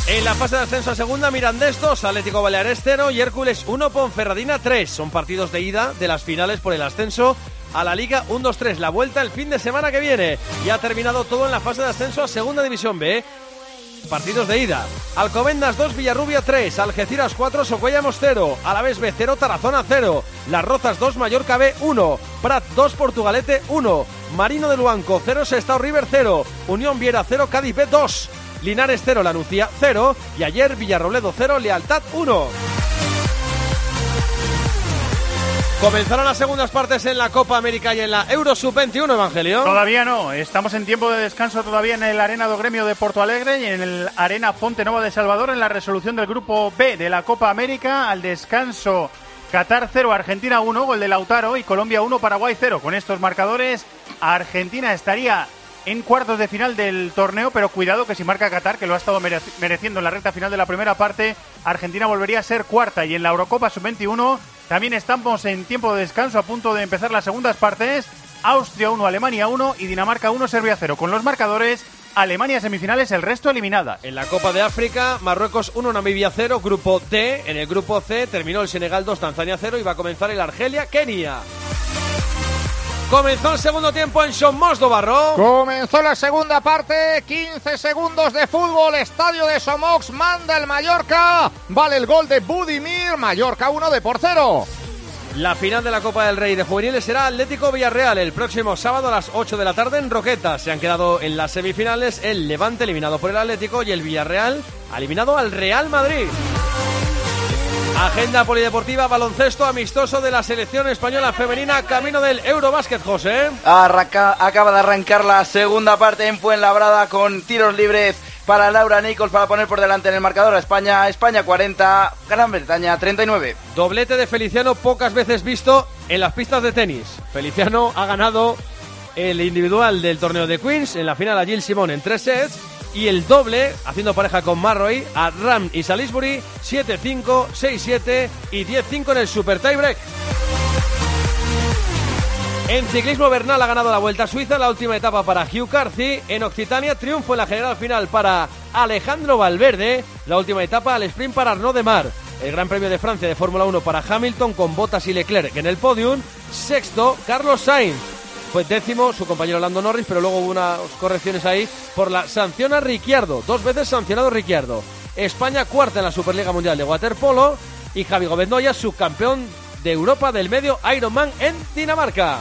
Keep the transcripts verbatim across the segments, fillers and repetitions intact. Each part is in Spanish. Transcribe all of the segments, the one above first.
En la fase de ascenso a segunda, Mirandés dos, Atlético Baleares cero y Hércules uno, Ponferradina tres. Son partidos de ida de las finales por el ascenso a la Liga uno dos tres. La vuelta el fin de semana que viene. Ya ha terminado todo en la fase de ascenso a segunda división B. Partidos de ida. Alcobendas dos, Villarrubia tres, Algeciras cuatro, Socuellamos cero, Alavés B cero, Tarazona cero, Las Rozas dos, Mallorca B uno, Prat dos, Portugalete uno, Marino de Luanco cero, Sestao River cero, Unión Viera cero, Cádiz B dos, Linares cero, La Nucía cero y ayer Villarrobledo cero, Lealtad uno. Comenzaron las segundas partes en la Copa América y en la Euro sub veintiuno, Evangelio. Todavía no, estamos en tiempo de descanso todavía en el Arena do Gremio de Porto Alegre y en el Arena Fonte Nova de Salvador en la resolución del grupo B de la Copa América. Al descanso, Qatar cero, Argentina uno, gol de Lautaro, y Colombia uno, Paraguay cero. Con estos marcadores, Argentina estaría en cuartos de final del torneo, pero cuidado que si marca Qatar, que lo ha estado mereci- mereciendo en la recta final de la primera parte, Argentina volvería a ser cuarta. Y en la Eurocopa sub veintiuno también estamos en tiempo de descanso, a punto de empezar las segundas partes. Austria uno, Alemania uno y Dinamarca uno, Serbia cero. Con los marcadores, Alemania semifinales, el resto eliminada. En la Copa de África, Marruecos uno, Namibia cero, grupo D. En el grupo C terminó el Senegal dos, Tanzania cero y va a comenzar el Argelia-Kenia. Comenzó el segundo tiempo en Somos do Barro. Comenzó la segunda parte, quince segundos de fútbol, estadio de Somox, manda el Mallorca, vale el gol de Budimir, Mallorca uno de por cero. La final de la Copa del Rey de Juveniles será Atlético Villarreal el próximo sábado a las ocho de la tarde en Roquetas. Se han quedado en las semifinales el Levante eliminado por el Atlético y el Villarreal ha eliminado al Real Madrid. Agenda polideportiva, baloncesto amistoso de la selección española femenina, camino del Eurobásquet, José. Arranca, acaba de arrancar la segunda parte en Fuenlabrada con tiros libres para Laura Nichols para poner por delante en el marcador a España. España cuarenta, Gran Bretaña treinta y nueve. Doblete de Feliciano pocas veces visto en las pistas de tenis. Feliciano ha ganado el individual del torneo de Queens, en la final a Gilles Simon en tres sets, y el doble, haciendo pareja con Marroy, a Ram y Salisbury, siete cinco, seis siete y diez cinco en el super tiebreak. En ciclismo, Bernal ha ganado la Vuelta a Suiza, la última etapa para Hugh Carthy. En Occitania, triunfo en la general final para Alejandro Valverde, la última etapa al sprint para Arnaud Demar. El Gran Premio de Francia de Fórmula uno para Hamilton, con Bottas y Leclerc en el podium. Sexto, Carlos Sainz. Fue décimo su compañero Lando Norris, pero luego hubo unas correcciones ahí por la sanción a Ricciardo. Dos veces sancionado Ricciardo. España cuarta en la Superliga Mundial de Waterpolo y Javi Gómez Noya, subcampeón de Europa del medio Ironman en Dinamarca.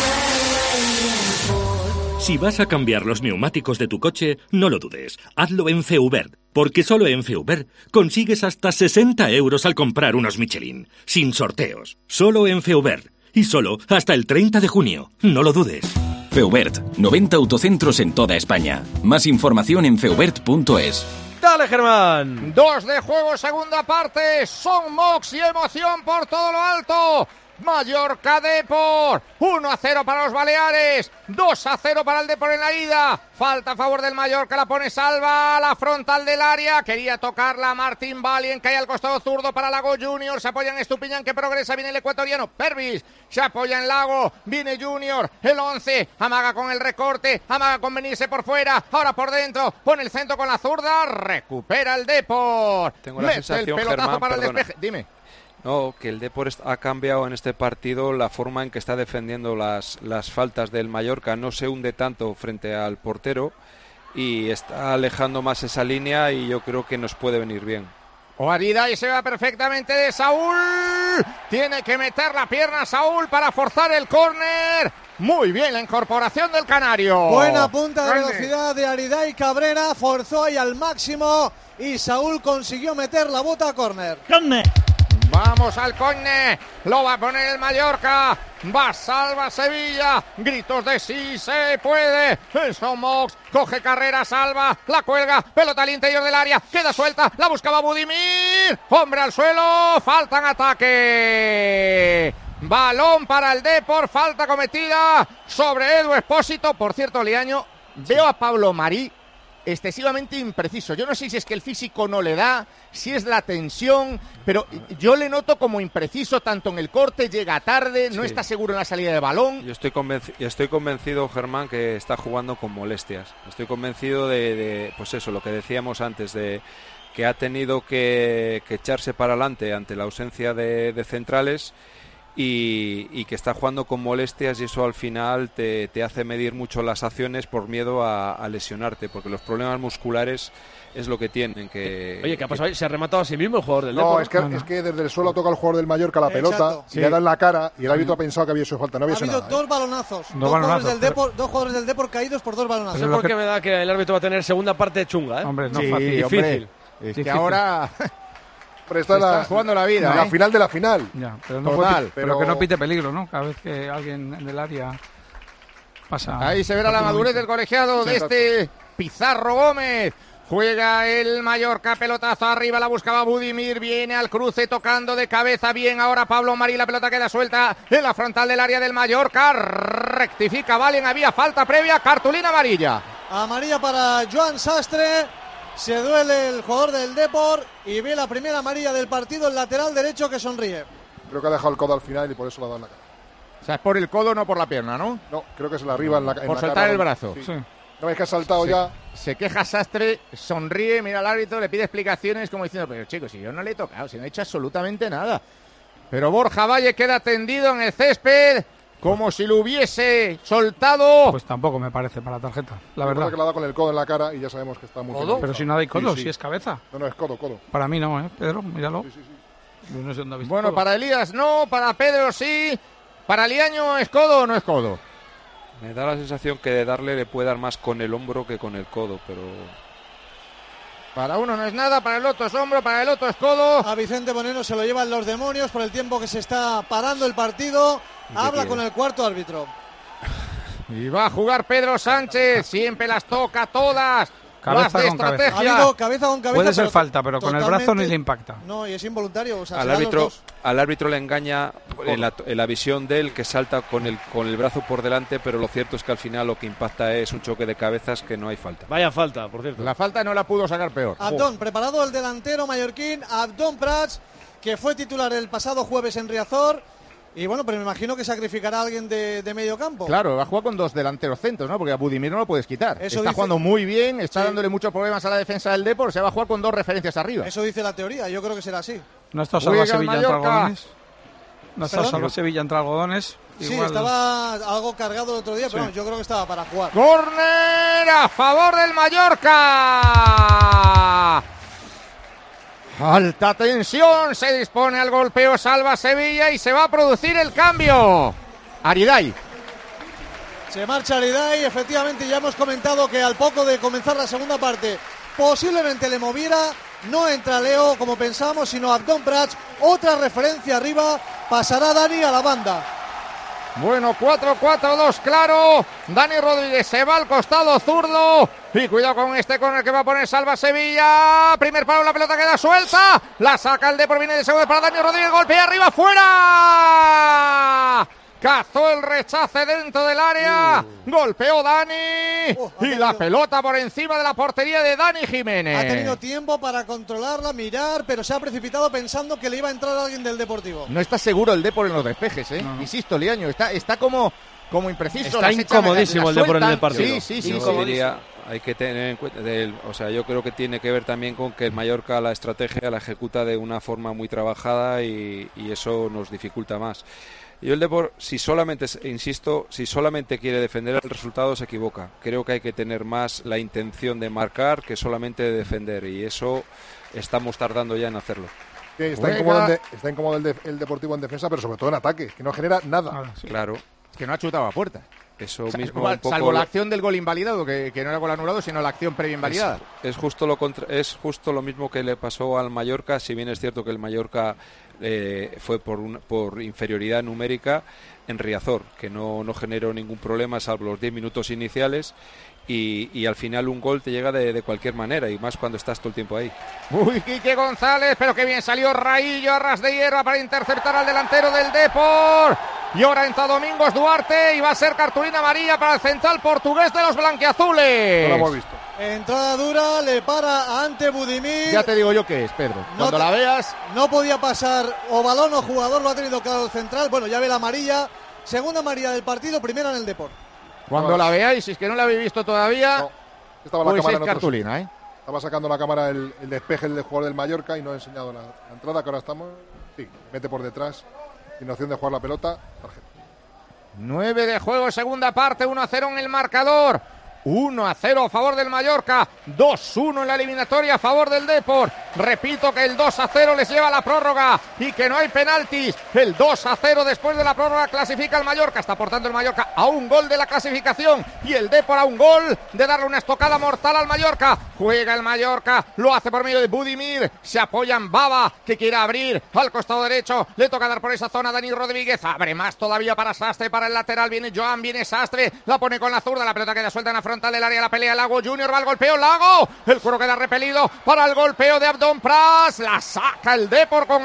Si vas a cambiar los neumáticos de tu coche, no lo dudes. Hazlo en Feubert, porque solo en Feubert consigues hasta sesenta euros al comprar unos Michelin. Sin sorteos. Solo en Feubert. Y solo hasta el treinta de junio. No lo dudes. Feubert, noventa autocentros en toda España. Más información en feubert punto es. Dale, Germán. Dos de juego, segunda parte. Son Mox y emoción por todo lo alto. Mallorca Depor, uno a cero para los Baleares, dos a cero para el Depor en la ida. Falta a favor del Mallorca, la pone Salva a la frontal del área. Quería tocarla Martín Valien, cae al costado zurdo para Lago Junior. Se apoya en Estupiñán, que progresa, viene el ecuatoriano Pervis. Se apoya en Lago, viene Junior, el once, amaga con el recorte, amaga con venirse por fuera, ahora por dentro, pone el centro con la zurda, recupera el Depor. Tengo la Mete sensación, el pelotazo Germán, para perdona. el despeje. Dime. No, que el Depor ha cambiado en este partido la forma en que está defendiendo las, las faltas del Mallorca. No se hunde tanto frente al portero y está alejando más esa línea, y yo creo que nos puede venir bien. Guarida, y se va perfectamente de Saúl. Tiene que meter la pierna Saúl para forzar el córner. Muy bien la incorporación del canario. Buena punta de Grande. velocidad de Ariday Cabrera. Forzó ahí al máximo y Saúl consiguió meter la bota a córner. ¡Córner! Vamos al córner, lo va a poner el Mallorca, va Salva Sevilla, gritos de sí se puede, eso Mox, coge carrera Salva, la cuelga, pelota al interior del área, queda suelta, la buscaba Budimir, hombre al suelo, falta en ataque, balón para el Depor, falta cometida sobre Edu Expósito. Por cierto, Liaño, veo a Pablo Marí excesivamente impreciso. Yo no sé si es que el físico no le da, si es la tensión, pero yo le noto como impreciso tanto en el corte, llega tarde, no sí. está seguro en la salida de balón. Yo estoy, convenci- estoy convencido, Germán, que está jugando con molestias. Estoy convencido de, de pues eso, lo que decíamos antes, de que ha tenido que, que echarse para adelante ante la ausencia de, de centrales. Y, y que está jugando con molestias y eso al final te, te hace medir mucho las acciones por miedo a, a lesionarte, porque los problemas musculares es lo que tienen que... Oye, ¿qué ha pasado ahí? ¿Se ha rematado a sí mismo el jugador del No, Depor? es que, no, no. es que desde el suelo toca el jugador del Mallorca la pelota, Exacto. y sí. le da en la cara y el árbitro ha pensado que había sido falta, no había Ha sido habido nada. dos ¿eh? balonazos, dos, dos, balonazos jugadores del pero... Depor, dos jugadores del Depor caídos por dos balonazos. No sé por qué me da que el árbitro va a tener segunda parte chunga, ¿eh? Hombre, no sí, fácil. hombre, difícil. Es Difícil. que ahora... Pero está Están la, jugando la vida, la ¿eh? final de la final. Ya, pero, no Total, puede, pero, pero que no pite peligro, ¿no? Cada vez que alguien en el área pasa... Ahí se verá la madurez del colegiado Sí, de este Pizarro Gómez. Juega el Mallorca, pelotazo arriba, la buscaba Budimir, viene al cruce tocando de cabeza bien ahora Pablo Marí, la pelota queda suelta en la frontal del área del Mallorca, rectifica Valen, había falta previa, cartulina amarilla. Amarilla para Joan Sastre, se duele el jugador del Depor y ve la primera amarilla del partido, el lateral derecho que sonríe. Creo que ha dejado el codo al final y por eso la da en la cara. O sea, es por el codo, no por la pierna, ¿no? No, creo que se la arriba en la, en Por la soltar cara. el brazo. Sí. Sí. No ves que ha saltado Se, ya. se queja Sastre, sonríe, mira al árbitro, le pide explicaciones como diciendo, pero chicos, si yo no le he tocado, si no he hecho absolutamente nada. Pero Borja Valle queda tendido en el césped como si lo hubiese soltado. Pues tampoco me parece para tarjeta, la Yo verdad. creo que la da con el codo en la cara y ya sabemos que está muy ¿Codo? penalizado. Pero si no hay codo, Sí, sí. si es cabeza. No, no, es codo, codo. Para mí no, ¿eh, Pedro? Míralo. Sí, sí, sí. Yo no sé dónde ha visto Bueno, codo. para Elías no, para Pedro sí, para Liaño es codo o no es codo. Me da la sensación que de darle le puede dar más con el hombro que con el codo, pero... Para uno no es nada, para el otro es hombro, para el otro es codo. A Vicente Moreno se lo llevan los demonios por el tiempo que se está parando el partido. Habla quiere? con el cuarto árbitro. Y va a jugar Pedro Sánchez, siempre las toca todas. Cabeza las de con cabeza. Ha estrategia. habido cabeza con cabeza. Puede ser pero falta, pero con el brazo totalmente- ni le impacta. No, y es involuntario. O sea, Al serán los árbitro, dos. al árbitro le engaña en la, en la visión de él que salta con el, con el brazo por delante, pero lo cierto es que al final lo que impacta es un choque de cabezas que no hay falta. Vaya falta, por cierto. La falta no la pudo sacar peor. Abdón, preparado el delantero mallorquín, Abdón Prats, que fue titular el pasado jueves en Riazor. Y bueno, pero me imagino que sacrificará a alguien de, de medio campo. Claro, va a jugar con dos delanteros centros, ¿no? Porque a Budimir no lo puedes quitar. Eso está dice- jugando muy bien, está Sí. dándole muchos problemas a la defensa del Depor, se va a jugar con dos referencias arriba. Eso dice la teoría, yo creo que será así. ¿No está Salva Juega el Sevilla entre Mallorca. algodones? ¿No está ¿Perdón? Salva Sevilla entre algodones? Sí, Igual- estaba algo cargado el otro día, pero Sí. bueno, yo creo que estaba para jugar. ¡Córner a favor del Mallorca! Alta tensión, se dispone al golpeo, salva Sevilla y se va a producir el cambio. Ariday. Se marcha Ariday, efectivamente ya hemos comentado que al poco de comenzar la segunda parte posiblemente le moviera, no entra Leo como pensamos, sino Abdón Prats, otra referencia arriba, pasará Dani a la banda. Bueno, cuatro cuatro dos, claro. Dani Rodríguez se va al costado zurdo. Y cuidado con este con el que va a poner Salva Sevilla. Primer palo, la pelota queda suelta. La saca el Depor, viene de segundo para Dani Rodríguez. Golpea arriba, fuera. Cazó el rechace dentro del área. Uh. Golpeó Dani. Uh, ha y tenido- la pelota por encima de la portería de Dani Jiménez. Ha tenido tiempo para controlarla, mirar, pero se ha precipitado pensando que le iba a entrar alguien del Deportivo. No está seguro el Depor en los despejes, ¿eh? No, no. Insisto, Liaño, está, está como, como impreciso. Está las echa, incomodísimo las el Depor en el sueltan. partido. Sí, sí, sí. Yo sí. diría, hay que tener en cuenta, del, o sea, yo creo que tiene que ver también con que el Mallorca la estrategia la ejecuta de una forma muy trabajada y, y eso nos dificulta más. Yo el Depor, si solamente, insisto, si solamente quiere defender el resultado se equivoca. Creo que hay que tener más la intención de marcar que solamente de defender y eso estamos tardando ya en hacerlo. Sí, está Juega. incómodo, el, de- está incómodo el, de- el Deportivo en defensa, pero sobre todo en ataque, que no genera nada. Nada, sí. Claro, Es que no ha chutado a puerta. eso O sea, mismo igual, un poco salvo la lo- acción del gol invalidado, que, que no era gol anulado, sino la acción previa invalidada. Es, es justo lo contra- es justo lo mismo que le pasó al Mallorca, si bien es cierto que el Mallorca eh, fue por, un- por inferioridad numérica en Riazor, que no, no generó ningún problema salvo los diez minutos iniciales y, y al final un gol te llega de, de cualquier manera y más cuando estás todo el tiempo ahí. Uy, Quique González, pero que bien salió Raillo a ras de hierba para interceptar al delantero del Depor. Y ahora entra Domingos Duarte y va a ser cartulina amarilla para el central portugués de los blanquiazules. No lo hemos visto. Entrada dura, le para ante Budimir. Ya te digo yo qué es, Pedro. Cuando no, la veas... No podía pasar o balón o jugador, lo ha tenido claro el central. Bueno, ya ve la amarilla. Segunda amarilla del partido, primera en el Depor. Cuando la veáis, si es que no la habéis visto todavía, no, estaba la pues cámara es en cartulina, ¿eh? Estaba sacando la cámara el, el despeje del jugador del Mallorca y no ha enseñado la, la entrada, que ahora estamos... Sí, mete por detrás, sin opción de jugar la pelota, tarjeta. nueve de juego, segunda parte, uno a cero en el marcador. uno a cero a favor del Mallorca, dos uno en la eliminatoria a favor del Depor. Repito que el dos a cero les lleva a la prórroga y que no hay penaltis. El dos a cero después de la prórroga clasifica el Mallorca. Está aportando el Mallorca a un gol de la clasificación y el Depor a un gol de darle una estocada mortal al Mallorca. Juega el Mallorca, lo hace por medio de Budimir. Se apoya en Baba, que quiere abrir al costado derecho. Le toca dar por esa zona a Dani Rodríguez. Abre más todavía para Sastre, para el lateral. Viene Joan, viene Sastre. La pone con la zurda. La pelota queda suelta en la frontal del área. La pelea Lago Junior. Va al golpeo Lago. El cuero queda repelido para el golpeo de Abdón Pras. La saca el Depor con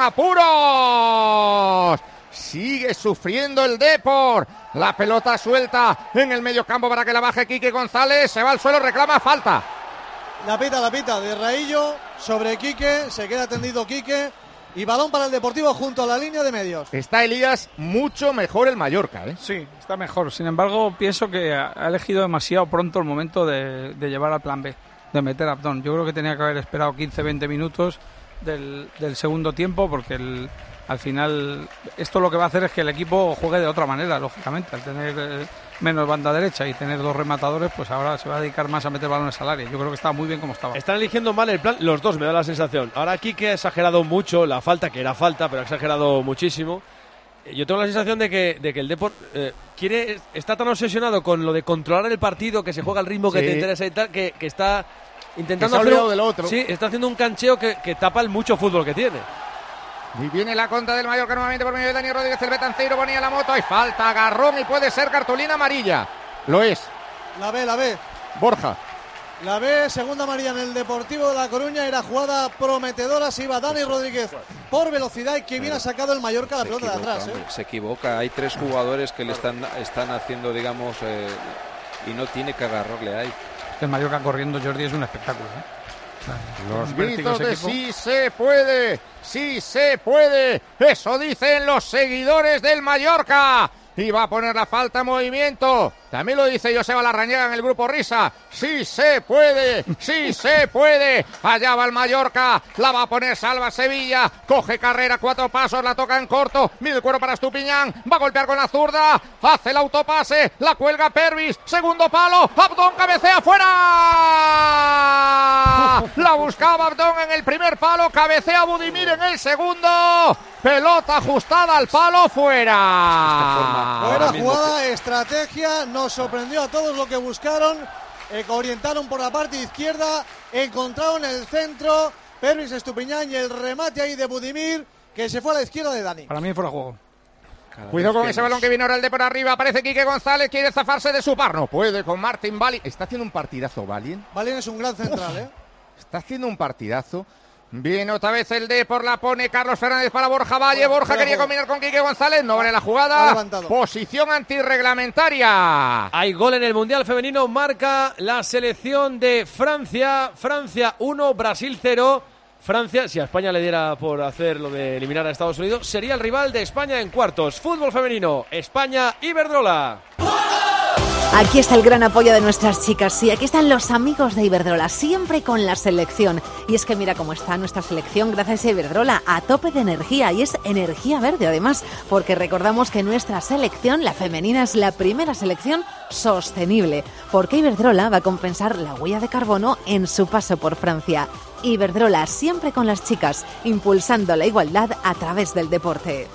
apuros. Sigue sufriendo el Depor. La pelota suelta en el medio campo para que la baje Quique González. Se va al suelo, reclama falta. La pita, la pita de Raillo sobre Quique. Se queda tendido Quique. Y balón para el Deportivo junto a la línea de medios. Está Elías mucho mejor el Mallorca, ¿eh? Sí, está mejor. Sin embargo, pienso que ha elegido demasiado pronto el momento de, de llevar al plan B, de meter a Abdón. Yo creo que tenía que haber esperado quince veinte minutos del, del segundo tiempo, porque el, al final esto lo que va a hacer es que el equipo juegue de otra manera, lógicamente. Al tener eh, menos banda derecha y tener dos rematadores, pues ahora se va a dedicar más a meter balones al área. Yo creo que estaba muy bien como estaba. Están eligiendo mal el plan, los dos, me da la sensación. Ahora aquí que ha exagerado mucho la falta, que era falta, pero ha exagerado muchísimo. Yo tengo la sensación de que, de que el Depor eh, quiere, está tan obsesionado con lo de controlar el partido, que se juega al ritmo que sí te interesa y tal, que, que está intentando que se ha hacer un, del otro. Sí, está haciendo un cancheo que, que tapa el mucho fútbol que tiene. Y viene la contra del Mallorca nuevamente por medio de Dani Rodríguez. El Betanceiro ponía la moto. Hay falta, agarrón y puede ser cartulina amarilla. Lo es. La ve, la ve. Borja. La ve, segunda amarilla en el Deportivo de La Coruña. Era jugada prometedora. Se iba Dani Rodríguez por velocidad y que bien ha sacado el Mallorca la pelota de atrás. Hombre, ¿eh? Se equivoca. Hay tres jugadores que le están, están haciendo, digamos, eh, y no tiene que agarrarle ahí. El Mallorca corriendo, Jordi, es un espectáculo, ¿eh? Los gritos de sí se puede, sí se puede, eso dicen los seguidores del Mallorca. Y va a poner la falta en movimiento. También lo dice Joseba Larrañaga en el grupo Risa. Sí se puede, sí se puede. Allá va el Mallorca. La va a poner Salva Sevilla. Coge carrera, cuatro pasos, la toca en corto. Mide el cuero para Estupiñán. Va a golpear con la zurda. Hace el autopase. La cuelga Pervis. Segundo palo. Abdón cabecea fuera. La buscaba Abdón en el primer palo. Cabecea Budimir en el segundo. Pelota ajustada al palo, fuera. Buena jugada, estrategia, nos sorprendió a todos lo que buscaron, eh, orientaron por la parte izquierda, encontraron el centro, Pervis Estupiñán y el remate ahí de Budimir, que se fue a la izquierda de Dani. Para mí fuera juego. Cada Cuidado con ese nos... balón que viene ahora el de por arriba, aparece Quique González, quiere zafarse de su par, no puede con Martín Valin. Está haciendo un partidazo, Valin. Valin es un gran central, Uf, ¿eh? Está haciendo un partidazo. Viene otra vez el Depor, la pone Carlos Fernández para Borja Valle. Bueno, Borja quería juego. combinar con Quique González, no vale la jugada. Posición antirreglamentaria. Hay gol en el Mundial Femenino, marca la selección de Francia. Francia uno, Brasil cero. Francia, si a España le diera por hacer lo de eliminar a Estados Unidos, sería el rival de España en cuartos. Fútbol femenino, España, Iberdrola. Aquí está el gran apoyo de nuestras chicas, sí, aquí están los amigos de Iberdrola, siempre con la selección. Y es que mira cómo está nuestra selección gracias a Iberdrola, a tope de energía, y es energía verde además, porque recordamos que nuestra selección, la femenina, es la primera selección sostenible, porque Iberdrola va a compensar la huella de carbono en su paso por Francia. Iberdrola, siempre con las chicas, impulsando la igualdad a través del deporte.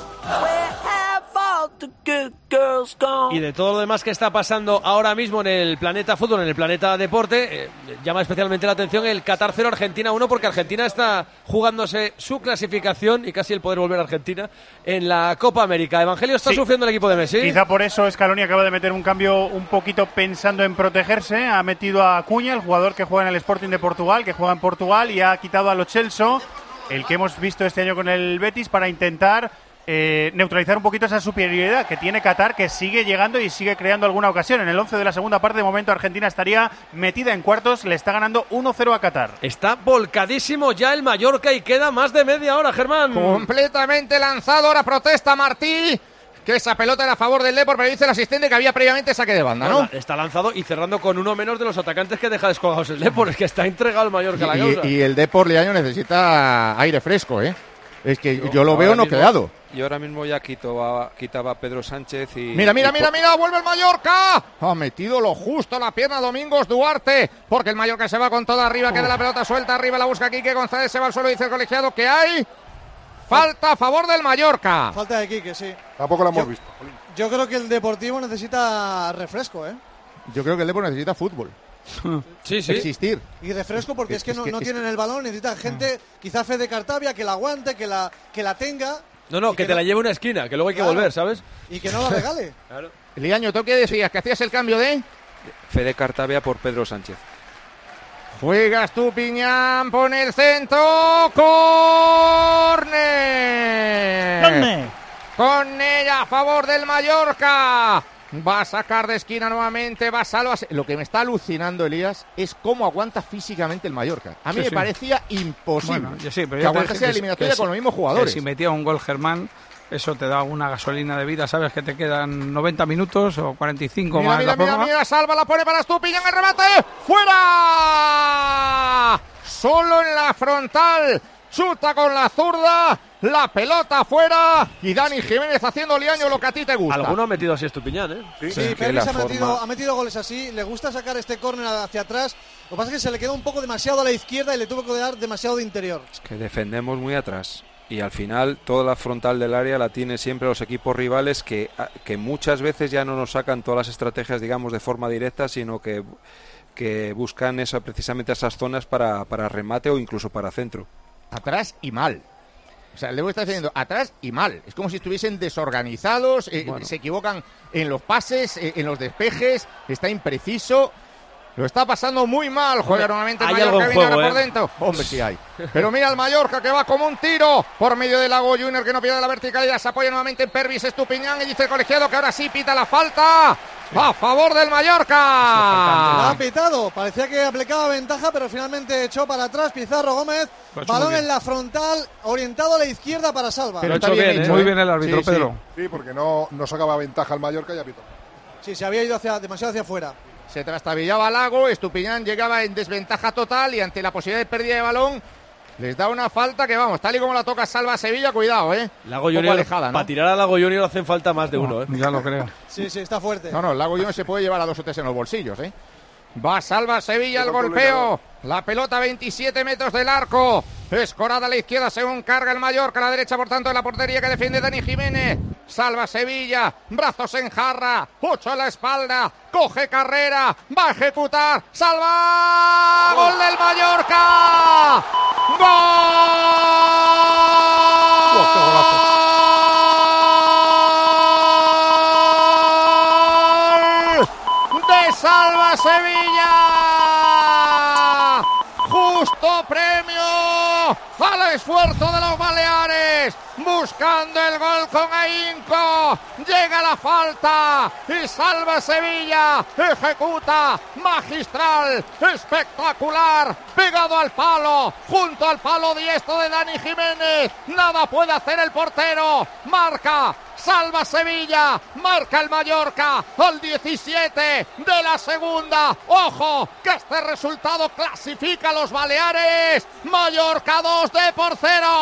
Y de todo lo demás que está pasando ahora mismo en el planeta fútbol, en el planeta deporte, eh, llama especialmente la atención el Qatar cero, Argentina uno, porque Argentina está jugándose su clasificación y casi el poder volver a Argentina en la Copa América. Evangelio, está sí. sufriendo el equipo de Messi. Quizá por eso Scaloni acaba de meter un cambio un poquito pensando en protegerse. Ha metido a Acuña, el jugador que juega en el Sporting de Portugal, que juega en Portugal, y ha quitado a Lo Celso, el que hemos visto este año con el Betis, para intentar eh, neutralizar un poquito esa superioridad que tiene Qatar, que sigue llegando y sigue creando alguna ocasión. En el once de la segunda parte, de momento, Argentina estaría metida en cuartos, le está ganando uno cero a Qatar. Está volcadísimo ya el Mallorca y queda más de media hora, Germán. Completamente lanzado, ahora protesta Martí, que esa pelota era a favor del Depor, pero dice el asistente que había previamente saque de banda, ¿no? Está lanzado y cerrando con uno menos de los atacantes que deja descolgados el Depor. Es que está entregado el Mallorca a la causa. Y, y el Depor, Leaño, necesita aire fresco, ¿eh? Es que yo, yo lo veo noqueado. Y ahora mismo ya quitaba, quitaba Pedro Sánchez y... Mira, mira, y mira, mira, vuelve el Mallorca. Ha metido lo justo la pierna Domingos Duarte, porque el Mallorca se va con toda arriba, oh. Queda la pelota suelta, arriba la busca Quique González, se va al suelo, dice el colegiado que hay... Falta a favor del Mallorca. Falta de Quique, sí. Tampoco lo hemos yo, visto. Yo creo que el Deportivo necesita refresco, ¿eh? Yo creo que el Depor necesita fútbol. Sí, sí. Existir. Y refresco porque es que es no, que, no es tienen que... el balón, necesitan gente, quizá Fede Cartavia, que la aguante, que la, que la tenga. No, no, que, que te no... la lleve una esquina, que luego hay que claro. volver, ¿sabes? Y que no la regale. Claro. Liaño, ¿tú qué decías? ¿Que hacías el cambio de...? Fede Cartavia por Pedro Sánchez. Juegas tú, Piñán, pone el centro, córner. ¡Córner! Con ella a favor del Mallorca. Va a sacar de esquina nuevamente, va a salvar. Lo que me está alucinando, Elías, es cómo aguanta físicamente el Mallorca. A mí sí, me sí. parecía imposible bueno, yo sí, pero que yo aguantase la eliminatoria con los mismos jugadores. Si metía un gol Germán, eso te da una gasolina de vida, sabes que te quedan noventa minutos o cuarenta y cinco mira, más mira, la mira, prórroga. mira, salva, la pone para Estupiñán, el remate, ¡fuera! Solo en la frontal, chuta con la zurda, la pelota fuera y Dani Jiménez haciendo Liaño lo que a ti te gusta. Alguno ha metido así Estupiñán, ¿eh? Sí, sí, Pervis ha metido, ha metido goles así, le gusta sacar este córner hacia atrás, lo que pasa es que se le quedó un poco demasiado a la izquierda y le tuvo que dar demasiado de interior. Es que defendemos muy atrás. Y al final toda la frontal del área la tiene siempre los equipos rivales que, que muchas veces ya no nos sacan todas las estrategias, digamos, de forma directa, sino que, que buscan eso, precisamente esas zonas para, para remate o incluso para centro. Atrás y mal. O sea, luego está diciendo atrás y mal. Es como si estuviesen desorganizados, eh, bueno. se equivocan en los pases, eh, en los despejes, está impreciso. Lo está pasando muy mal, juega nuevamente el Mallorca, viene ahora por dentro. Hombre, sí hay. Pero mira el Mallorca que va como un tiro por medio del Lago Junior, que no pierde la verticalidad, se apoya nuevamente en Pervis Estupiñán y dice el colegiado que ahora sí pita la falta a favor del Mallorca. La ha pitado, parecía que aplicaba ventaja, pero finalmente echó para atrás Pizarro Gómez, balón en la frontal, orientado a la izquierda para Salva. Pero está bien, bien hecho, muy bien el árbitro, sí, Pedro. Sí, sí, porque no, no sacaba ventaja al Mallorca y ha pitado. Sí, se había ido hacia, demasiado hacia afuera. Se trastabillaba Lago, Estupiñán llegaba en desventaja total y ante la posibilidad de pérdida de balón les da una falta que, vamos, tal y como la toca Salva Sevilla, cuidado, ¿eh? Lago Junior, alejada, ¿no? Para tirar a Lago Junior hacen falta más de no, uno, ¿eh? Ya lo creo. Sí, sí, está fuerte. No, no, el Lago Junior se puede llevar a dos o tres en los bolsillos, ¿eh? Va Salva Sevilla el golpeo. La pelota a veintisiete metros del arco. Escorada a la izquierda según carga el Mallorca. A la derecha, por tanto, de la portería que defiende Dani Jiménez. Salva Sevilla. Brazos en jarra. Ocho a la espalda. Coge carrera. Va a ejecutar. Salva. ¡Gol del Mallorca! ¡Gol! De Salva Sevilla. Justo premio al esfuerzo de los Baleares, buscando el gol con ahínco. Llega la falta y Salva Sevilla, ejecuta, magistral, espectacular, pegado al palo, junto al palo diestro de Dani Jiménez. Nada puede hacer el portero, marca Salva Sevilla, marca el Mallorca al diecisiete de la segunda. Ojo, que este resultado clasifica a los Baleares. Mallorca dos de por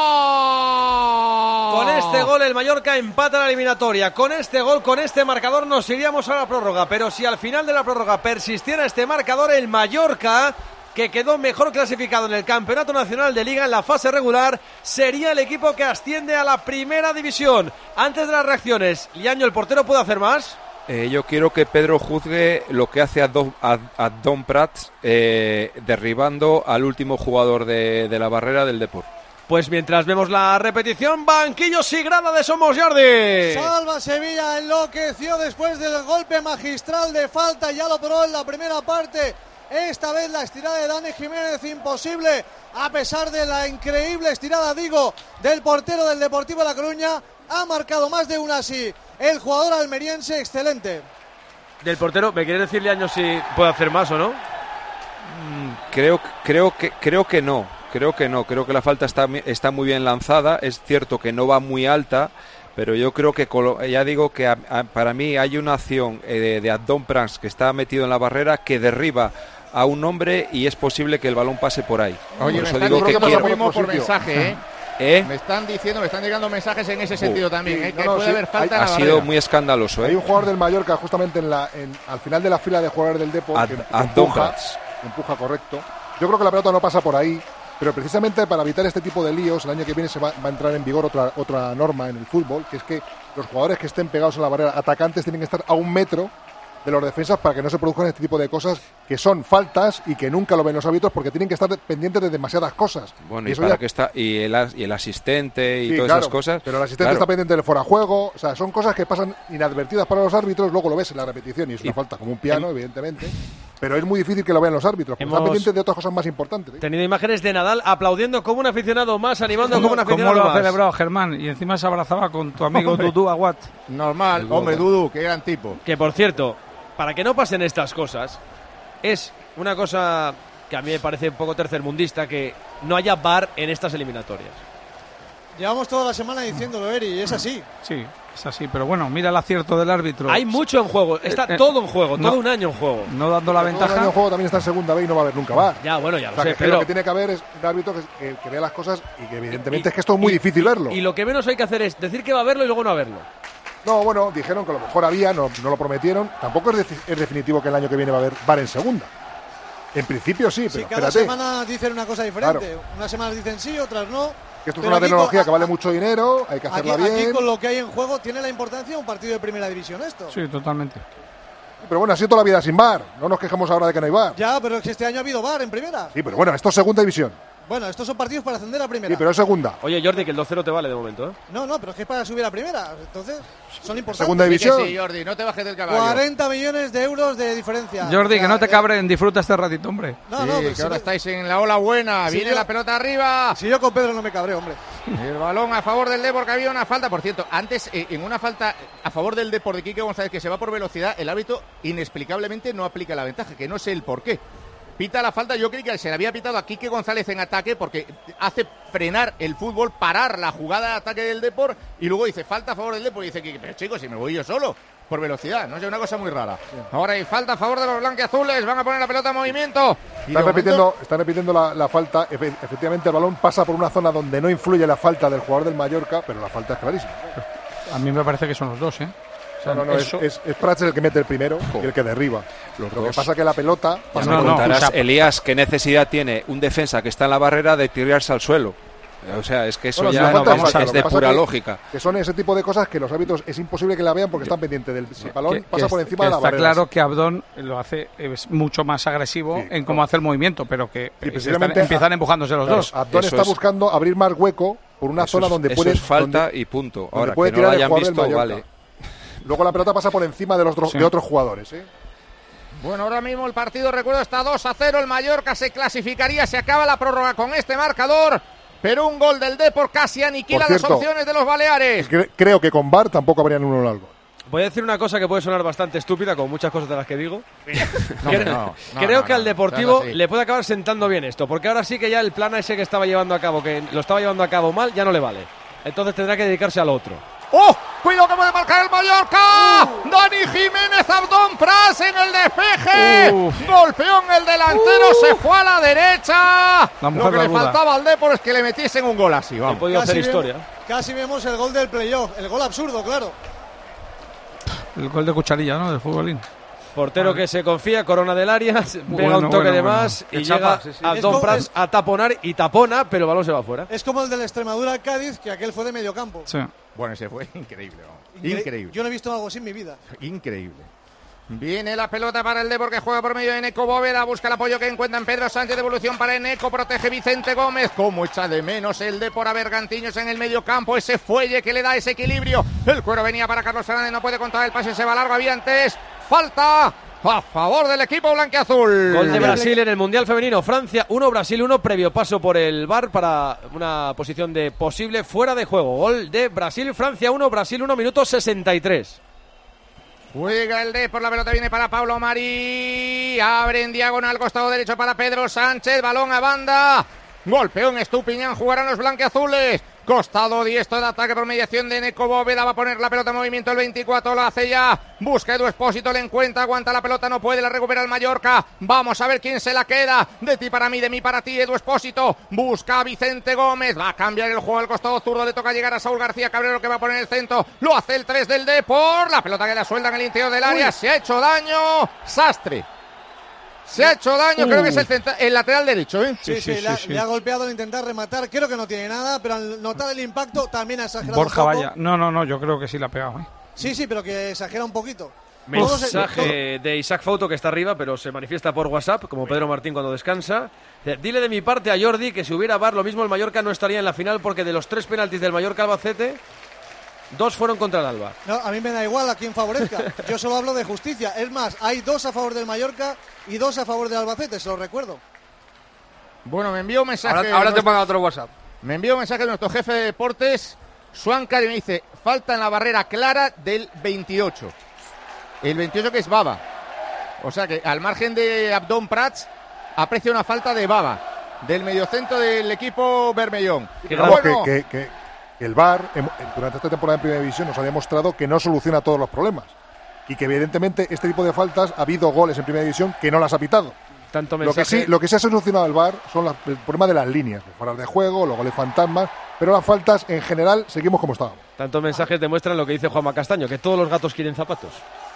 cero. Con este gol el Mallorca empata la eliminatoria. Con este gol, con este marcador nos iríamos a la prórroga. Pero si al final de la prórroga persistiera este marcador, el Mallorca, que quedó mejor clasificado en el Campeonato Nacional de Liga en la fase regular, sería el equipo que asciende a la primera división. Antes de las reacciones, Liaño, ¿el portero puede hacer más? Eh, yo quiero que Pedro juzgue lo que hace a Don, a, a Don Prats eh, derribando al último jugador de, de la barrera del Depor. Pues mientras vemos la repetición, banquillos y grada de Somos Jordi. Salva Sevilla, enloqueció después del golpe magistral de falta, ya lo probó en la primera parte Esta vez la estirada de Dani Jiménez imposible, a pesar de la increíble estirada, digo, del portero del Deportivo de La Coruña. Ha marcado más de una así el jugador almeriense, excelente. Del portero, ¿me quieres decirle años si puede hacer más o no? Creo, creo, que, creo que no, creo que no, creo que la falta está, está muy bien lanzada, es cierto que no va muy alta, pero yo creo que, ya digo que a, a, para mí hay una acción eh, de, de Abdón Prats que está metido en la barrera que derriba a un hombre y es posible que el balón pase por ahí. Oye, por me eso están digo que diciendo quiero... lo mismo por mensaje, ¿eh? ¿Eh? Me están diciendo, me están llegando mensajes en ese sentido uh, también, sí, ¿eh? no, que no, puede sí, haber falta ha, en la ha sido barrera. muy escandaloso, ¿eh? Hay un jugador del Mallorca justamente en la, en, al final de la fila de jugadores del Depor Ad, que, que empuja, empuja, correcto. Yo creo que la pelota no pasa por ahí, pero precisamente para evitar este tipo de líos, el año que viene se va, va a entrar en vigor otra, otra norma en el fútbol, que es que los jugadores que estén pegados a la barrera, atacantes, tienen que estar a un metro de los defensas para que no se produzcan este tipo de cosas que son faltas y que nunca lo ven los árbitros porque tienen que estar pendientes de demasiadas cosas. Bueno, y, y, para ya... que está, y, el, y el asistente y sí, todas claro, esas cosas. Pero el asistente claro. está pendiente del fuera juego, o sea, son cosas que pasan inadvertidas para los árbitros, luego lo ves en la repetición y es una y... falta como un piano, em... evidentemente. Pero es muy difícil que lo vean los árbitros, porque Hemos están pendientes de otras cosas más importantes. ¿eh? Tenido imágenes de Nadal aplaudiendo como un aficionado más, animando como un aficionado ¿Cómo lo más? ha celebrado Germán? Y encima se abrazaba con tu amigo Dudu Aguat. Normal, hombre, Dudu, qué gran tipo. Que por cierto, para que no pasen estas cosas, es una cosa que a mí me parece un poco tercermundista que no haya V A R en estas eliminatorias. Llevamos toda la semana diciéndolo, Eri, y es así. Sí, es así, pero bueno, mira el acierto del árbitro. Hay mucho en juego, está eh, todo en juego, no, todo un año en juego. No dando la todo ventaja. Todo un año en juego también está en segunda B y no va a haber nunca V A R. Ya, bueno, ya lo o sea, sé, que pero... lo que tiene que haber es un árbitro que, que, que vea las cosas y que evidentemente y, es que esto es muy y, difícil verlo. Y lo que menos hay que hacer es decir que va a verlo y luego no a verlo. No, bueno, dijeron que a lo mejor había, no, no lo prometieron. Tampoco es, de, es definitivo que el año que viene va a haber V A R en segunda. En principio sí, pero sí, cada espérate. semana dicen una cosa diferente. Claro. Unas semanas dicen sí, otras no. Que esto es una tecnología con, que vale mucho dinero, hay que hacerla aquí, bien. Aquí con lo que hay en juego tiene la importancia un partido de primera división esto. Sí, totalmente. Pero bueno, ha sido toda la vida sin V A R. No nos quejemos ahora de que no hay V A R. Ya, pero es que este año ha habido V A R en primera. Sí, pero bueno, esto es segunda división. Bueno, estos son partidos para ascender a primera. Sí, pero es segunda. Oye, Jordi, que el dos cero te vale de momento, ¿eh? No, no, pero es que es para subir a primera. Entonces, son importantes. Segunda división. Sí, Jordi, no te bajes del caballo. cuarenta millones de euros de diferencia. Jordi, o sea, que no te eh... cabren, disfruta este ratito, hombre. No, sí, no, que si ahora me... estáis en la ola buena. Si Viene yo... la pelota arriba. Si yo con Pedro no me cabré, hombre. El balón a favor del Depor, que había una falta. Por cierto, antes, eh, en una falta a favor del Depor de Quique González, que se va por velocidad, el árbitro inexplicablemente no aplica la ventaja, que no sé el por qué. Pita la falta, yo creí que se le había pitado a Quique González en ataque porque hace frenar el fútbol, parar la jugada de ataque del Depor y luego dice falta a favor del Depor y dice Quique, pero chicos, si me voy yo solo por velocidad, no sé, una cosa muy rara. Ahora hay falta a favor de los blanquiazules, van a poner la pelota en movimiento. Están repitiendo, momento... están repitiendo la, la falta, Efe, efectivamente el balón pasa por una zona donde no influye la falta del jugador del Mallorca, pero la falta es clarísima. A mí me parece que son los dos, ¿eh? O sea, no, no, eso... es, es, es Prats el que mete el primero oh. y el que derriba. Los Lo dos. que pasa es que la pelota... Pasa no, no, no, o sea, Elías, ¿qué necesidad tiene un defensa que está en la barrera de tirarse al suelo? O sea, es que eso bueno, ya no, vamos, es de pura que, lógica. Que son ese tipo de cosas que los árbitros es imposible que la vean porque están pendientes del si el balón que, pasa que por encima que de la está barrera. Está claro que Abdón lo hace es mucho más agresivo sí, en cómo no. hace el movimiento, pero que sí, están, empiezan empujándose los claro, dos. Abdón eso está es, buscando abrir más hueco por una zona es, donde eso puede es falta donde, y punto. Ahora puede que no lo hayan el visto, vale. Luego la pelota pasa por encima de los sí. de otros jugadores, ¿eh? Bueno, ahora mismo el partido, recuerdo, está dos a cero. El Mallorca se clasificaría, se acaba la prórroga con este marcador. Pero un gol del Depor casi aniquila cierto, las opciones de los Baleares. Cre- creo que con V A R tampoco habrían uno largo. Voy a decir una cosa que puede sonar bastante estúpida, como muchas cosas de las que digo. No, creo no, no, creo no, que no, al Deportivo no, le puede acabar sentando bien esto, porque ahora sí que ya el plan ese que estaba llevando a cabo, que lo estaba llevando a cabo mal, ya no le vale. Entonces tendrá que dedicarse al otro. ¡Oh! ¡Cuidado que puede marcar el Mallorca! Uh. Dani Jiménez, Abdón Prats en el despeje. Uh. Golpeó en el delantero, uh. se fue a la derecha. La Lo que le duda. faltaba al Depor es que le metiesen un gol así. Vamos. He podido hacer vemos, historia. Casi vemos el gol del playoff, el gol absurdo, claro. El gol de cucharilla, ¿no? Del futbolín. Portero vale. que se confía, corona del área, pega bueno, un toque bueno, de bueno. más y chapa, llega sí, sí. Abdón Prats es... a taponar y tapona, pero el balón se va afuera. Es como el del Extremadura-Cádiz, que aquel fue de medio campo. Sí. Bueno, ese fue increíble. Incre- Increíble. Yo no he visto algo así en mi vida. Increíble. Viene la pelota para el Depor, que juega por medio de Eneco Bóveda. Busca el apoyo que encuentra en Pedro Sánchez. Devolución para Eneco. Protege Vicente Gómez. Cómo echa de menos el Depor a Bergantiños en el medio campo. Ese fuelle que le da ese equilibrio. El cuero venía para Carlos Fernández. No puede contar el pase. Se va largo. Había antes falta a favor del equipo blanquiazul. Gol de Brasil en el Mundial Femenino. Francia uno, Brasil uno, previo paso por el V A R para una posición de posible fuera de juego. Gol de Brasil, Francia uno, Brasil uno, minuto sesenta y tres. Juega el D, por la pelota viene para Pablo Mari. Abre en diagonal, costado derecho para Pedro Sánchez. Balón a banda. Golpeó en Estupiñán, jugarán los blanquiazules. Costado diestro de ataque por mediación de Neco Bóveda. Va a poner la pelota en movimiento el veinticuatro. Lo hace ya. Busca Edu Expósito. Le encuentra. Aguanta la pelota. No puede. La recupera el Mallorca. Vamos a ver quién se la queda. De ti para mí. De mí para ti. Edu Expósito. Busca a Vicente Gómez. Va a cambiar el juego al costado zurdo. Le toca llegar a Saúl García Cabrero, que va a poner el centro. Lo hace el tres del Depor. La pelota que la suelta en el interior del área. Uy. Se ha hecho daño. Sastre. Se ha hecho daño, uh. creo que es el, centra- el lateral derecho, ¿eh? Sí, sí, sí, sí, le, ha, sí. le ha golpeado al intentar rematar. Creo que no tiene nada, pero al notar el impacto también ha exagerado Borja un poco. Vaya. No, no, no, yo creo que sí le ha pegado, ¿eh? Sí, sí, pero que exagera un poquito. Mensaje de Isaac Fauto, que está arriba, pero se manifiesta por WhatsApp, como Pedro Martín cuando descansa. Dile de mi parte a Jordi que si hubiera V A R, lo mismo el Mallorca no estaría en la final, porque de los tres penaltis del Mallorca Albacete, dos fueron contra el Alba. No, a mí me da igual a quien favorezca. Yo solo hablo de justicia. Es más, hay dos a favor del Mallorca y dos a favor del Albacete, se lo recuerdo. Bueno, me envió un mensaje. Ahora, ahora te pongo otro WhatsApp. Me envió un mensaje de nuestro jefe de deportes, Suancar, y me dice: falta en la barrera clara del veintiocho. El veintiocho, que es Baba. O sea que al margen de Abdón Prats, aprecia una falta de Baba, del mediocentro del equipo bermellón. Bueno, que, que, que, que el V A R durante esta temporada en Primera División nos ha demostrado que no soluciona todos los problemas. Y que evidentemente este tipo de faltas, ha habido goles en Primera División que no las ha pitado. Tanto lo, que sí, lo que sí ha solucionado el V A R son las, el problema de las líneas, los fueras de juego, los goles fantasmas, pero las faltas en general seguimos como estábamos. Tantos mensajes demuestran lo que dice Juanma Castaño, que todos los gatos quieren zapatos.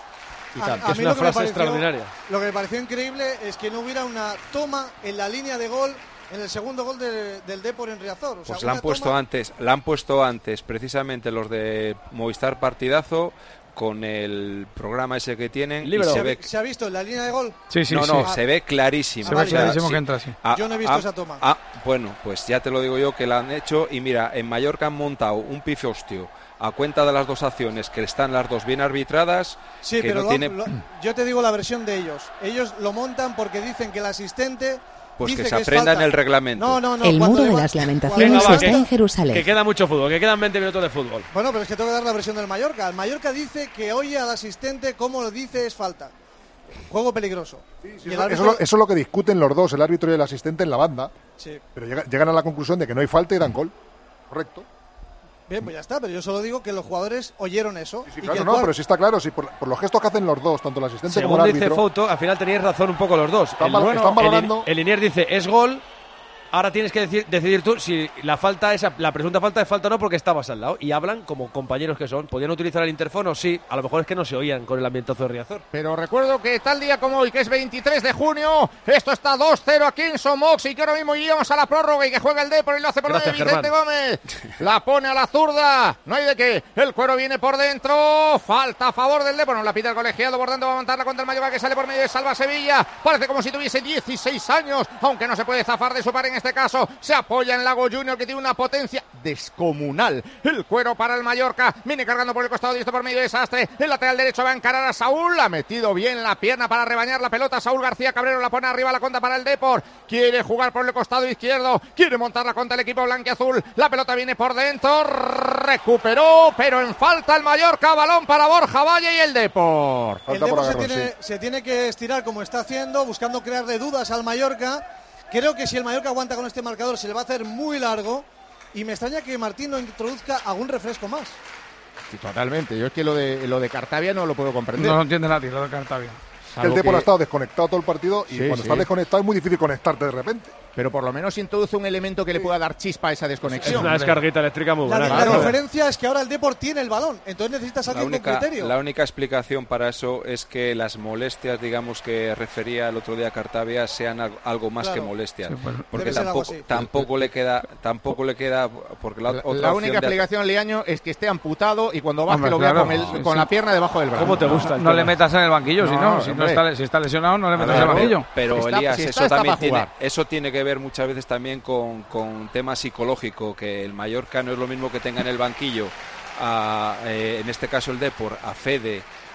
Y tal, a, que es una frase pareció, extraordinaria. Lo que me pareció increíble es que no hubiera una toma en la línea de gol en el segundo gol de, del Depor en Riazor. O sea, pues la han puesto toma... antes, la han puesto antes precisamente los de Movistar Partidazo, con el programa ese que tienen. Y se, se, ve, ve... ¿Se ha visto en la línea de gol? Sí, sí, no, no, sí. Se ve clarísimo. Se ve clarísimo que entra, sí. Ah, Yo no he visto ah, esa toma. Ah, bueno, pues ya te lo digo yo, que la han hecho. Y mira, en Mallorca han montado un pifostio a cuenta de las dos acciones, que están las dos bien arbitradas. Sí, que pero no lo, tiene... lo, yo te digo la versión de ellos. Ellos lo montan porque dicen que el asistente... Pues dice que se que aprendan el reglamento. No, no, no. El muro de las lamentaciones Venga, va, está que, en Jerusalén. Que queda mucho fútbol, que quedan veinte minutos de fútbol. Bueno, pero es que tengo que dar la versión del Mallorca. El Mallorca dice que oye al asistente como lo dice es falta. Juego peligroso. Sí, sí, y eso, árbitro... eso, eso es lo que discuten los dos, el árbitro y el asistente en la banda. Sí. Pero llega, llegan a la conclusión de que no hay falta y dan gol. Correcto. Bien, pues ya está, pero yo solo digo que los jugadores oyeron eso. Sí, sí, y claro, que no, cuar... pero sí está claro, sí, por, por los gestos que hacen los dos, tanto el asistente Según como el árbitro. dice Foto, al final teníais razón un poco los dos. Están, el, val- bueno, están valorando. El, el Liniers dice es gol. Ahora tienes que decir, decidir tú si la falta esa, la presunta falta es falta o no, porque estabas al lado. Y hablan como compañeros que son. ¿Podían utilizar el interfono? Sí. A lo mejor es que no se oían con el ambientazo de Riazor. Pero recuerdo que tal día como hoy, que es veintitrés de junio, esto está dos cero aquí en Somox, y que ahora mismo iríamos a la prórroga y que juega el Depor y lo hace por Gracias, de Vicente Germán. Gómez. La pone a la zurda. No hay de qué. El cuero viene por dentro. Falta a favor del Depor. No la pide el colegiado. Bordando va a montarla contra el Mallorca, que sale por medio de Salva Sevilla. Parece como si tuviese dieciséis años, aunque no se puede zafar de su par en este caso. Se apoya en Lago Junior, que tiene una potencia descomunal. El cuero para el Mallorca. Viene cargando por el costado diestro por medio de Sastre. El lateral derecho va a encarar a Saúl. Ha metido bien la pierna para rebañar la pelota. Saúl García Cabrero la pone arriba, la conta para el Depor. Quiere jugar por el costado izquierdo. Quiere montar la contra el equipo blanquiazul. La pelota viene por dentro. Recuperó, pero en falta el Mallorca. Balón para Borja Valle y el Depor. El Depor se tiene, se tiene que estirar como está haciendo, buscando crearle dudas al Mallorca. Creo que si el Mallorca aguanta con este marcador se le va a hacer muy largo, y me extraña que Martín no introduzca algún refresco más. Sí, totalmente. Yo es que lo de lo de Cartavia no lo puedo comprender. No lo entiende nadie, lo de Cartavia. El Depor que... ha estado desconectado todo el partido y sí, cuando sí. estás desconectado es muy difícil conectarte de repente. Pero por lo menos introduce un elemento que le pueda dar chispa a esa desconexión. Es una descarguita eléctrica muy buena. La, la claro. diferencia es que ahora el Depor tiene el balón, entonces necesitas alguien la única, con criterio. La única explicación para eso es que las molestias, digamos, que refería el otro día Cartavia sean algo más claro. que molestias. Sí, pues, porque tampoco, tampoco le queda, tampoco le queda, porque la, la, otra la única de... explicación, Liaño, es que esté amputado y cuando baje lo vea claro. con, el, sí, con sí. la pierna debajo del brazo. ¿Cómo te gusta? No, no le metas en el banquillo, no, si no, si, no está, si está lesionado, no le metas en el banquillo. Pero está, Elías, si eso está, también tiene, eso tiene que ver muchas veces también con, con un tema psicológico, que el Mallorca no es lo mismo que tenga en el banquillo a, eh, en este caso el Depor, a Fede,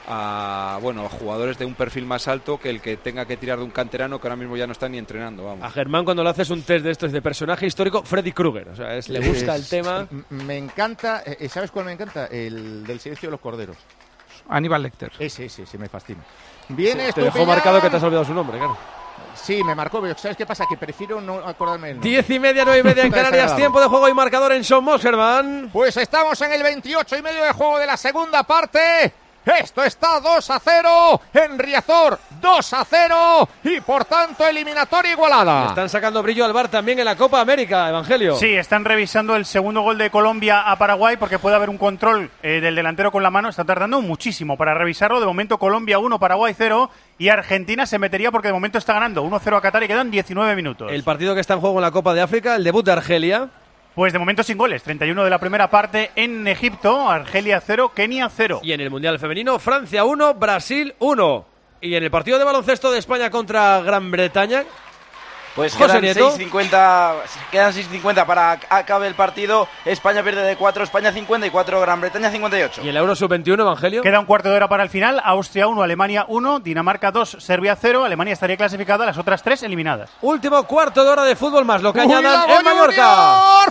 a bueno a jugadores de un perfil más alto que el que tenga que tirar de un canterano que ahora mismo ya no está ni entrenando. Vamos. A Germán, cuando le haces un test de estos de personaje histórico, Freddy Krueger, o sea, es, le gusta Es- el tema. Me encanta, eh, ¿sabes cuál me encanta? El del silencio de los corderos. Aníbal Lecter. Ese, ese, ese me fascina. Viene Sí, te dejó Estupiñán. marcado que te has olvidado su nombre, claro. Sí, me marcó, pero ¿sabes qué pasa? Que prefiero no acordarme el nombre. Diez y media, nueve y media en Está Canarias, desagradable. tiempo de juego y marcador en Somos, Germán. Pues estamos en el veintiocho y medio de juego de la segunda parte. Esto está dos a cero en Riazor, dos a cero y por tanto eliminatoria igualada. Están sacando brillo al V A R también en la Copa América, Evangelio. Sí, están revisando el segundo gol de Colombia a Paraguay porque puede haber un control eh, del delantero con la mano. Está tardando muchísimo para revisarlo. De momento Colombia uno, Paraguay cero y Argentina se metería porque de momento está ganando uno cero a Qatar y quedan diecinueve minutos. El partido que está en juego en la Copa de África, el debut de Argelia. Pues de momento sin goles, treinta y uno de la primera parte en Egipto, Argelia cero, Kenia cero. Y en el Mundial Femenino, Francia uno, Brasil uno. Y en el partido de baloncesto de España contra Gran Bretaña, Pues José quedan Nieto. seis cincuenta, quedan seis cincuenta para que acabe el partido. España pierde de cuatro, España cincuenta y cuatro, Gran Bretaña cincuenta y ocho. y el Euro sub veintiuno, Evangelio. Queda un cuarto de hora para el final, Austria uno, Alemania uno, Dinamarca dos, Serbia cero, Alemania estaría clasificada, las otras tres eliminadas. Último cuarto de hora de fútbol más, lo que añadan ¡Cuidado, en Mallorca. Junior!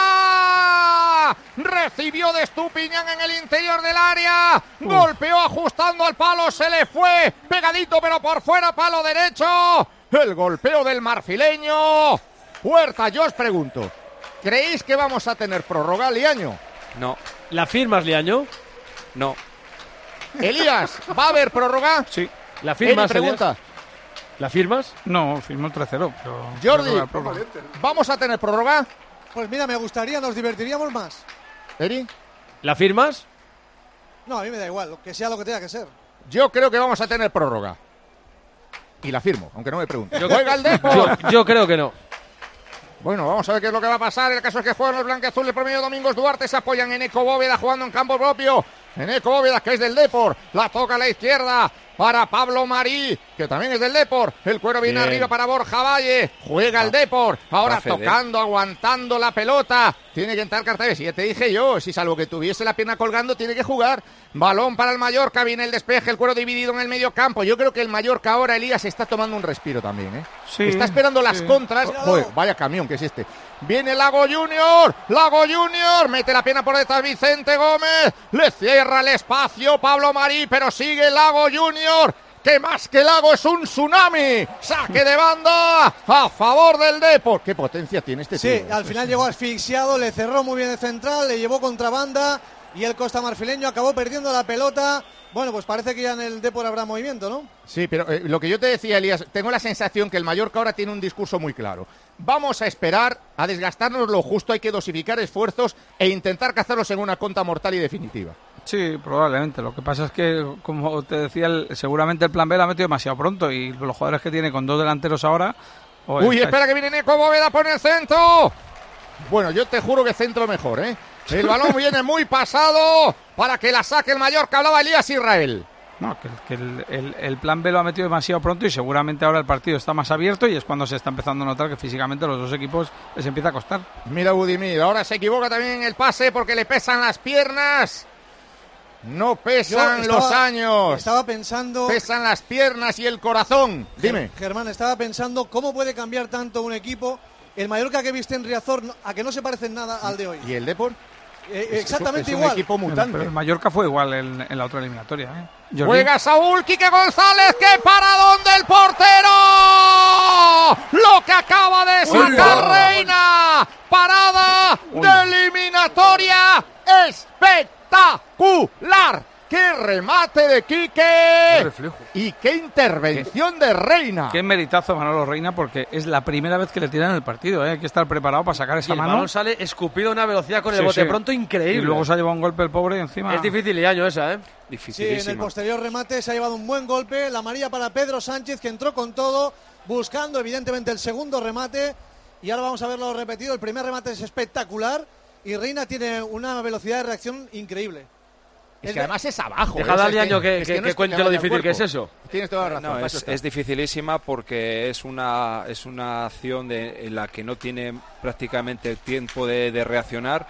¡Fuera! Recibió de Estupiñán en el interior del área. Golpeó ajustando al palo, se le fue. Pegadito pero por fuera, palo derecho. El golpeo del marfileño. Puerta, yo os pregunto. ¿Creéis que vamos a tener prórroga, Liaño? No, ¿La firmas, Liaño? no. Elías, ¿va a haber prórroga? Sí. ¿La Eri, firmas, pregunta. Elías? ¿La firmas? No, firmó el tres cero. Pero Jordi, creo que va a prórroga. ¿vamos a tener prórroga? Pues mira, me gustaría, nos divertiríamos más. Eri, ¿La firmas? No, a mí me da igual, lo que sea lo que tenga que ser. yo creo que vamos a tener prórroga. Y la firmo, aunque no me pregunte. Yo- Juega el Depor. Yo, yo creo que no. Bueno, vamos a ver qué es lo que va a pasar. El caso es que juegan los blanquiazules por medio de Domingos Duarte. Se apoyan en Eco Bóveda jugando en campo propio. En Eco Bóveda, que es del Depor. La toca a la izquierda para Pablo Marí, que también es del Depor. El cuero viene Bien. arriba para Borja Valle. Juega el Depor. Ahora Va Fede. tocando, aguantando la pelota. Tiene que entrar Cartagena. Si ya te dije yo, si salvo que tuviese la pierna colgando, tiene que jugar. Balón para el Mallorca. Viene el despeje. El cuero dividido en el medio campo. Yo creo que el Mallorca ahora, Elías, está tomando un respiro también, ¿eh? Sí, Está esperando las sí. contras. Joder, vaya camión que es este. Viene Lago Junior. Lago Junior. Mete la pierna por detrás Vicente Gómez. Le cierra el espacio Pablo Marí, pero sigue Lago Junior. Que más que Lago es un tsunami. Saque de banda a favor del Depor. Qué potencia tiene este Sí, tío. al final llegó asfixiado, le cerró muy bien de central, le llevó contrabanda y el Costa Marfileño acabó perdiendo la pelota. Bueno, pues parece que ya en el Depor habrá movimiento, ¿no? Sí, pero eh, lo que yo te decía, Elías, tengo la sensación que el Mallorca ahora tiene un discurso muy claro. Vamos a esperar a desgastarnos lo justo, hay que dosificar esfuerzos e intentar cazarlos en una conta mortal y definitiva. Sí, probablemente. Lo que pasa es que, como te decía, el- seguramente el plan B lo ha metido demasiado pronto y los jugadores que tiene con dos delanteros ahora... o Uy, está- espera que viene Neco Bóveda, pone el centro. Bueno, yo te juro que centro mejor, ¿eh? El balón viene muy pasado para que la saque el Mallorca, hablaba Elías Israel. No, que, que el, el- el plan B lo ha metido demasiado pronto y seguramente ahora el partido está más abierto y es cuando se está empezando a notar que físicamente los dos equipos les empieza a costar. Mira Budimir, ahora se equivoca también en el pase porque le pesan las piernas. No pesan Yo estaba- los años. Estaba pensando... Pesan las piernas y el corazón. Dime. Germán, estaba pensando cómo puede cambiar tanto un equipo. El Mallorca que viste en Riazor, no- a que no se parece en nada al de hoy. ¿Y el Depor? Eh, Es- exactamente es un igual. equipo mutante. Pero el Mallorca fue igual en, en la otra eliminatoria. ¿eh? Jordi. Juega Saúl, Quique González, ¡qué paradón del portero! Lo que acaba de sacar Reina, parada de eliminatoria espectacular. ¡Qué remate de Quique! reflejo. Y qué intervención de Reina. Qué meritazo Manolo Reina porque es la primera vez que le tiran el partido. ¿eh? Hay que estar preparado para sacar Y esa el mano. balón sale escupido a una velocidad con el Sí, bote sí. pronto increíble. Y luego se ha llevado un golpe el pobre y encima. Es difícil y año esa, ¿eh? Sí, en el Dificilísima. posterior remate se ha llevado un buen golpe. La amarilla para Pedro Sánchez, que entró con todo, buscando evidentemente el segundo remate. Y ahora vamos a verlo repetido. El primer remate es espectacular y Reina tiene una velocidad de reacción increíble. Es que además es abajo. Dejad ¿eh? al Es año que, es que- no que es cuente le lo vaya al difícil que es cuerpo. eso. Tienes toda la razón. No, para es, eso está. es dificilísima porque es una es una acción de, en la que no tiene prácticamente tiempo de, de reaccionar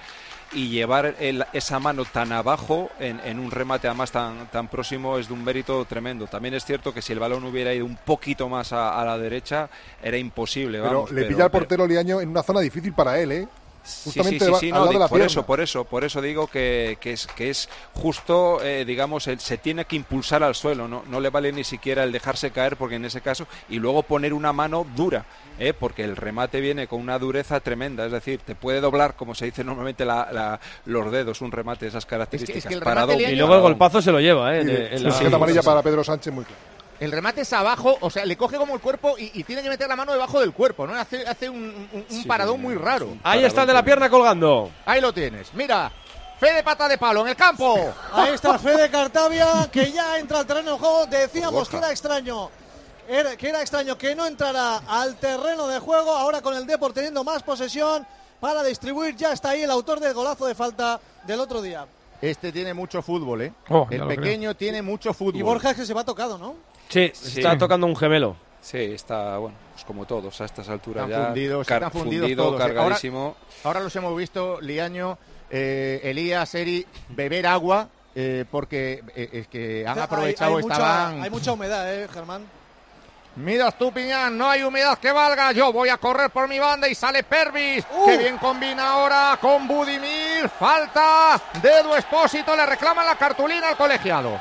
y llevar el, esa mano tan abajo en, en un remate además tan, tan próximo es de un mérito tremendo. También es cierto que si el balón hubiera ido un poquito más a, a la derecha era imposible. Pero vamos, le pero, pilla al pero, portero Liaño en una zona difícil para él, ¿eh? Justamente sí, sí, sí, sí, al no, lado de la por pierna. eso, por eso, por eso digo que, que es que es justo, eh, digamos, el, se tiene que impulsar al suelo, no, no le vale ni siquiera el dejarse caer, porque en ese caso, y luego poner una mano dura, eh, porque el remate viene con una dureza tremenda, es decir, te puede doblar, como se dice normalmente, la, la, los dedos, un remate de esas características. Es que, es que el para remate doble. Y luego el golpazo se lo lleva, ¿eh? Sí, en, sí, en la... tarjeta amarilla para Pedro Sánchez, muy claro. El remate es abajo, o sea, le coge como el cuerpo y, y tiene que meter la mano debajo del cuerpo, ¿no? Hace, hace un, un, un Sí, paradón muy raro. Ahí está el de la pierna colgando. Ahí lo tienes, mira. Fede Pata de Palo en el campo. Ahí está Fede Cartavia, que ya entra al terreno de juego. Decíamos que era extraño, era, que era extraño que no entrara al terreno de juego. Ahora con el Depor teniendo más posesión para distribuir, ya está ahí el autor del golazo de falta del otro día. Este tiene mucho fútbol, ¿eh? Oh, el pequeño tiene mucho fútbol. Y Borja es que se va tocado, ¿no? Sí, Sí. está tocando un gemelo. Sí, está, bueno, pues como todos a estas alturas Están ya. fundidos, car- están fundidos fundido, todos, ¿eh? cargadísimo. Ahora los hemos visto, Liaño, eh, Elías, Eri, beber agua, eh, porque eh, es que han Hay- aprovechado, hay, mucha, estaban... hay mucha humedad, ¿eh, Germán? Mira Estupiñán, no hay humedad que valga. Yo voy a correr por mi banda y sale Pervis. Uh. Que bien combina ahora con Budimir. Falta de Edu Espósito. Le reclaman la cartulina al colegiado.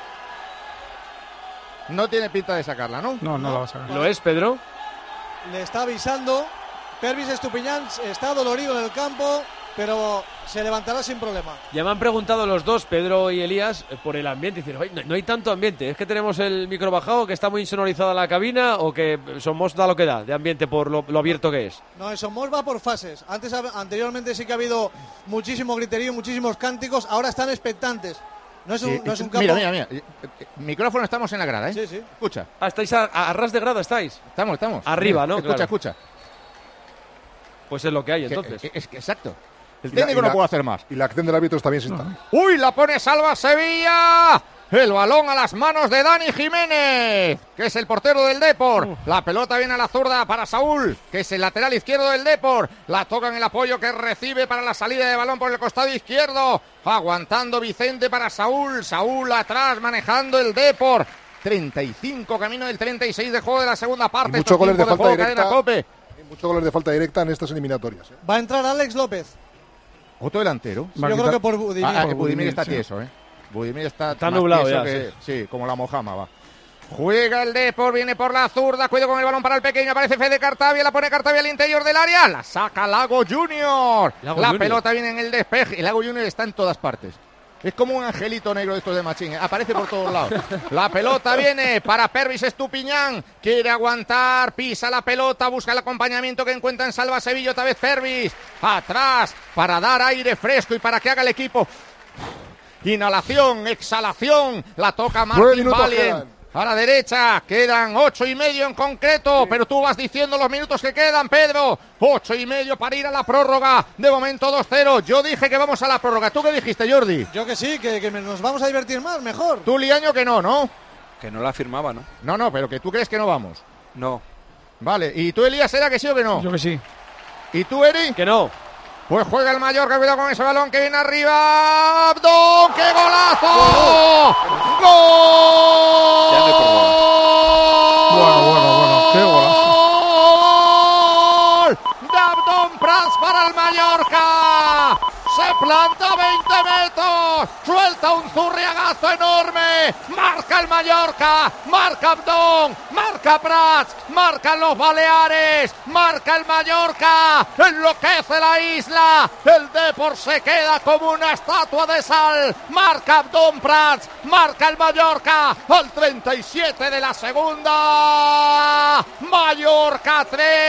No tiene pinta de sacarla, ¿no? No, no la va a sacar. ¿Lo es, Pedro? Le está avisando. Pervis Estupiñán está dolorido en el campo, pero se levantará sin problema. Ya me han preguntado los dos, Pedro y Elías, por el ambiente. Dicen, "Oye, no, no hay tanto ambiente. ¿Es que tenemos el micro bajado, que está muy insonorizada la cabina, o que Somos da lo que da de ambiente por lo, lo abierto que es?" No, eso Somos va por fases. Antes, anteriormente sí que ha habido muchísimo griterío, muchísimos cánticos. Ahora están expectantes. No es un, Sí, no es un campo... Mira, mira, mira. Eh, eh, Micrófono, estamos en la grada, ¿eh? Sí, sí. Escucha. Ah, estáis a, a ras de grada, estáis. Estamos, estamos. Arriba, Mira, ¿no? Escucha, Claro. escucha. Pues es lo que hay, Que- entonces. que- es que exacto. El Y la- técnico y no la- puede hacer más. Y la acción del árbitro está bien sentada. ¡Uy! La pone Salva Sevilla. El balón a las manos de Dani Jiménez, que es el portero del Depor. La pelota viene a la zurda para Saúl, que es el lateral izquierdo del Depor. La toca en el apoyo que recibe para la salida de balón por el costado izquierdo. Aguantando Vicente para Saúl. Saúl atrás manejando el Depor. treinta y cinco camino del treinta y seis de juego de la segunda parte. Y muchos Esto goles de tiempo falta juego, Cadena directa. Cope. Hay muchos goles de falta directa en estas eliminatorias, ¿eh? Va a entrar Alex López. Otro delantero. Va a Yo creo quitar- que por Budimir. Ah, ah, por Budimir Budimir, está sí. tieso, ¿eh? Budimir está, Está más nublado tieso ya, que- sí, como la Mojama va. Juega el Depor, viene por la zurda, cuidado con el balón para el pequeño, aparece Fede Cartavia, la pone Cartavia al interior del área, la saca Lago Junior. Lago la Junior. pelota viene en el despeje, el Lago Junior está en todas partes. Es como un angelito negro de estos de Machín, ¿eh? Aparece por todos lados. La pelota viene para Pervis Estupiñán, quiere aguantar, pisa la pelota, busca el acompañamiento que encuentra en Salva Sevilla, otra vez Pervis, atrás para dar aire fresco y para que haga el equipo. Inhalación, exhalación, la toca Nueve Martín minutos Valien. quedan. A la derecha, quedan ocho y medio en concreto, pero tú vas diciendo los minutos que quedan, Pedro. Ocho y medio para ir a la prórroga. De momento dos cero. Yo dije que vamos a la prórroga. ¿Tú qué dijiste, Jordi? Yo que sí, que, que nos vamos a divertir más, mejor. Tú, Liaño, que no, ¿no? Que no la firmaba, ¿no? No, no, pero que tú crees que no vamos. No. Vale, ¿y tú, Elías, era que sí o que no? Yo que sí. ¿Y tú, Eri? Que no. Pues juega el Mallorca, cuidado con ese balón que viene arriba. ¡Abdón! ¡Qué golazo! ¡Gol! Ya no hay problema. Bueno, bueno, bueno, qué golazo. ¡Gol! De Abdón Prats para el Mallorca. Se planta veinte metros. Suelta un zurriagazo enorme. Marca el Mallorca. Marca Abdón. Marca Prats. Marcan los Baleares. Marca el Mallorca. Enloquece la isla. El Depor se queda como una estatua de sal. Marca Abdón Prats. Marca el Mallorca. Al treinta y siete de la segunda. Mallorca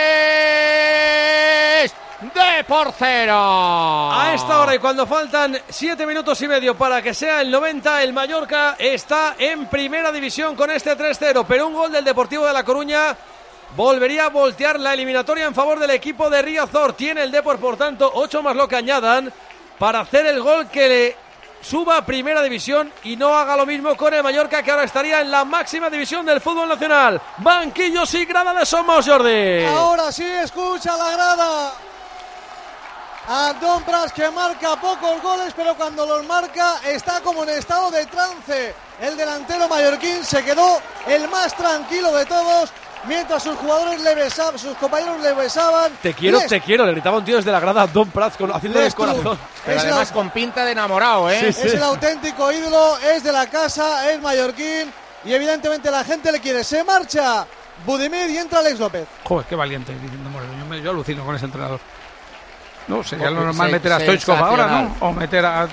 tres. Depor cero. A esta hora y cuando faltan siete minutos y medio para que sea el noventa, el Mallorca está en primera división con este tres cero, pero un gol del Deportivo de La Coruña volvería a voltear la eliminatoria en favor del equipo de Riazor. Tiene el Depor, por tanto, ocho más lo que añadan para hacer el gol que le suba a primera división y no haga lo mismo con el Mallorca, que ahora estaría en la máxima división del fútbol nacional. Banquillos y grada de Somos, Jordi. Ahora sí, escucha la grada. Abdón Prats, que marca pocos goles, pero cuando los marca está como en estado de trance. El delantero mallorquín se quedó el más tranquilo de todos, mientras sus jugadores le besaban, sus compañeros le besaban. Te quiero, Les... te quiero, le gritaba un tío desde la grada a Abdón Prats con, haciéndole el corazón. Pero es además la... con pinta de enamorado, ¿eh? Sí, sí. Es el auténtico ídolo, es de la casa, es mallorquín y evidentemente la gente le quiere. Se marcha Budimir y entra Alex López. Joder, qué valiente, Vicente Moreno. Yo, me, yo alucino con ese entrenador. No, sería lo Porque normal se- meter a Stoichkov ahora, ¿no? sensacional. O meter a...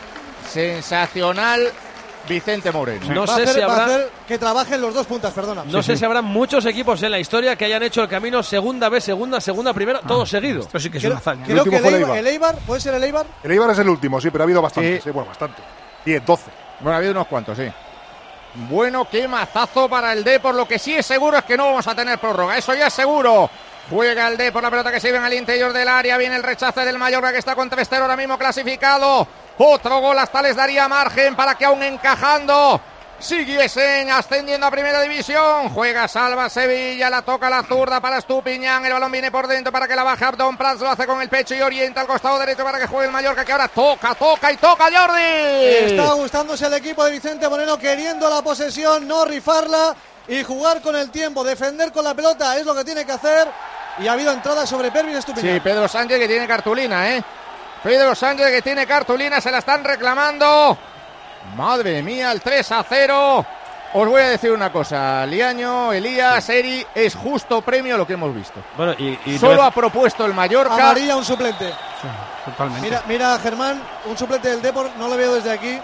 Sensacional Vicente Moreno. No va, sé a hacer, si va a habrá, hacer que trabajen los dos puntas, perdona. no sé si habrá muchos equipos en la historia que hayan hecho el camino segunda vez, segunda, segunda, primera, todo seguido. Esto sí que es Creo, una hazaña. creo que último el fue el Eibar, Eibar. el Eibar, ¿puede ser el Eibar? El Eibar es el último, sí, pero ha habido bastante, Sí. sí, bueno, bastante. diez, doce. Bueno, ha habido unos cuantos, sí. Bueno, qué mazazo para el Depor. Lo que sí es seguro es que no vamos a tener prórroga. Eso ya es seguro. Juega el Depor, la pelota que se ve en el interior del área. Viene el rechace del Mallorca, que está con tres cero ahora mismo clasificado. Otro gol hasta les daría margen para que aún encajando siguiesen ascendiendo a primera división. Juega Salva Sevilla, la toca la zurda para Estupiñán. El balón viene por dentro para que la baje Abdón Prats. Lo hace con el pecho y orienta al costado derecho para que juegue el Mallorca, que ahora toca, toca y toca Jordi. Está gustándose el equipo de Vicente Moreno, queriendo la posesión, no rifarla y jugar con el tiempo, defender con la pelota es lo que tiene que hacer. Y ha habido entrada sobre Pervis Estupiñán. Sí, Pedro Sánchez que tiene cartulina, ¿eh? Pedro Sánchez que tiene cartulina, se la están reclamando. Madre mía, el tres a cero. Os voy a decir una cosa, Liaño, Elías, Eri, es justo premio lo que hemos visto. Bueno, y, y Solo no es- ha propuesto el Mallorca. Amarilla un suplente. Sí, totalmente. Mira, mira Germán, un suplente del Depor, no lo veo desde aquí.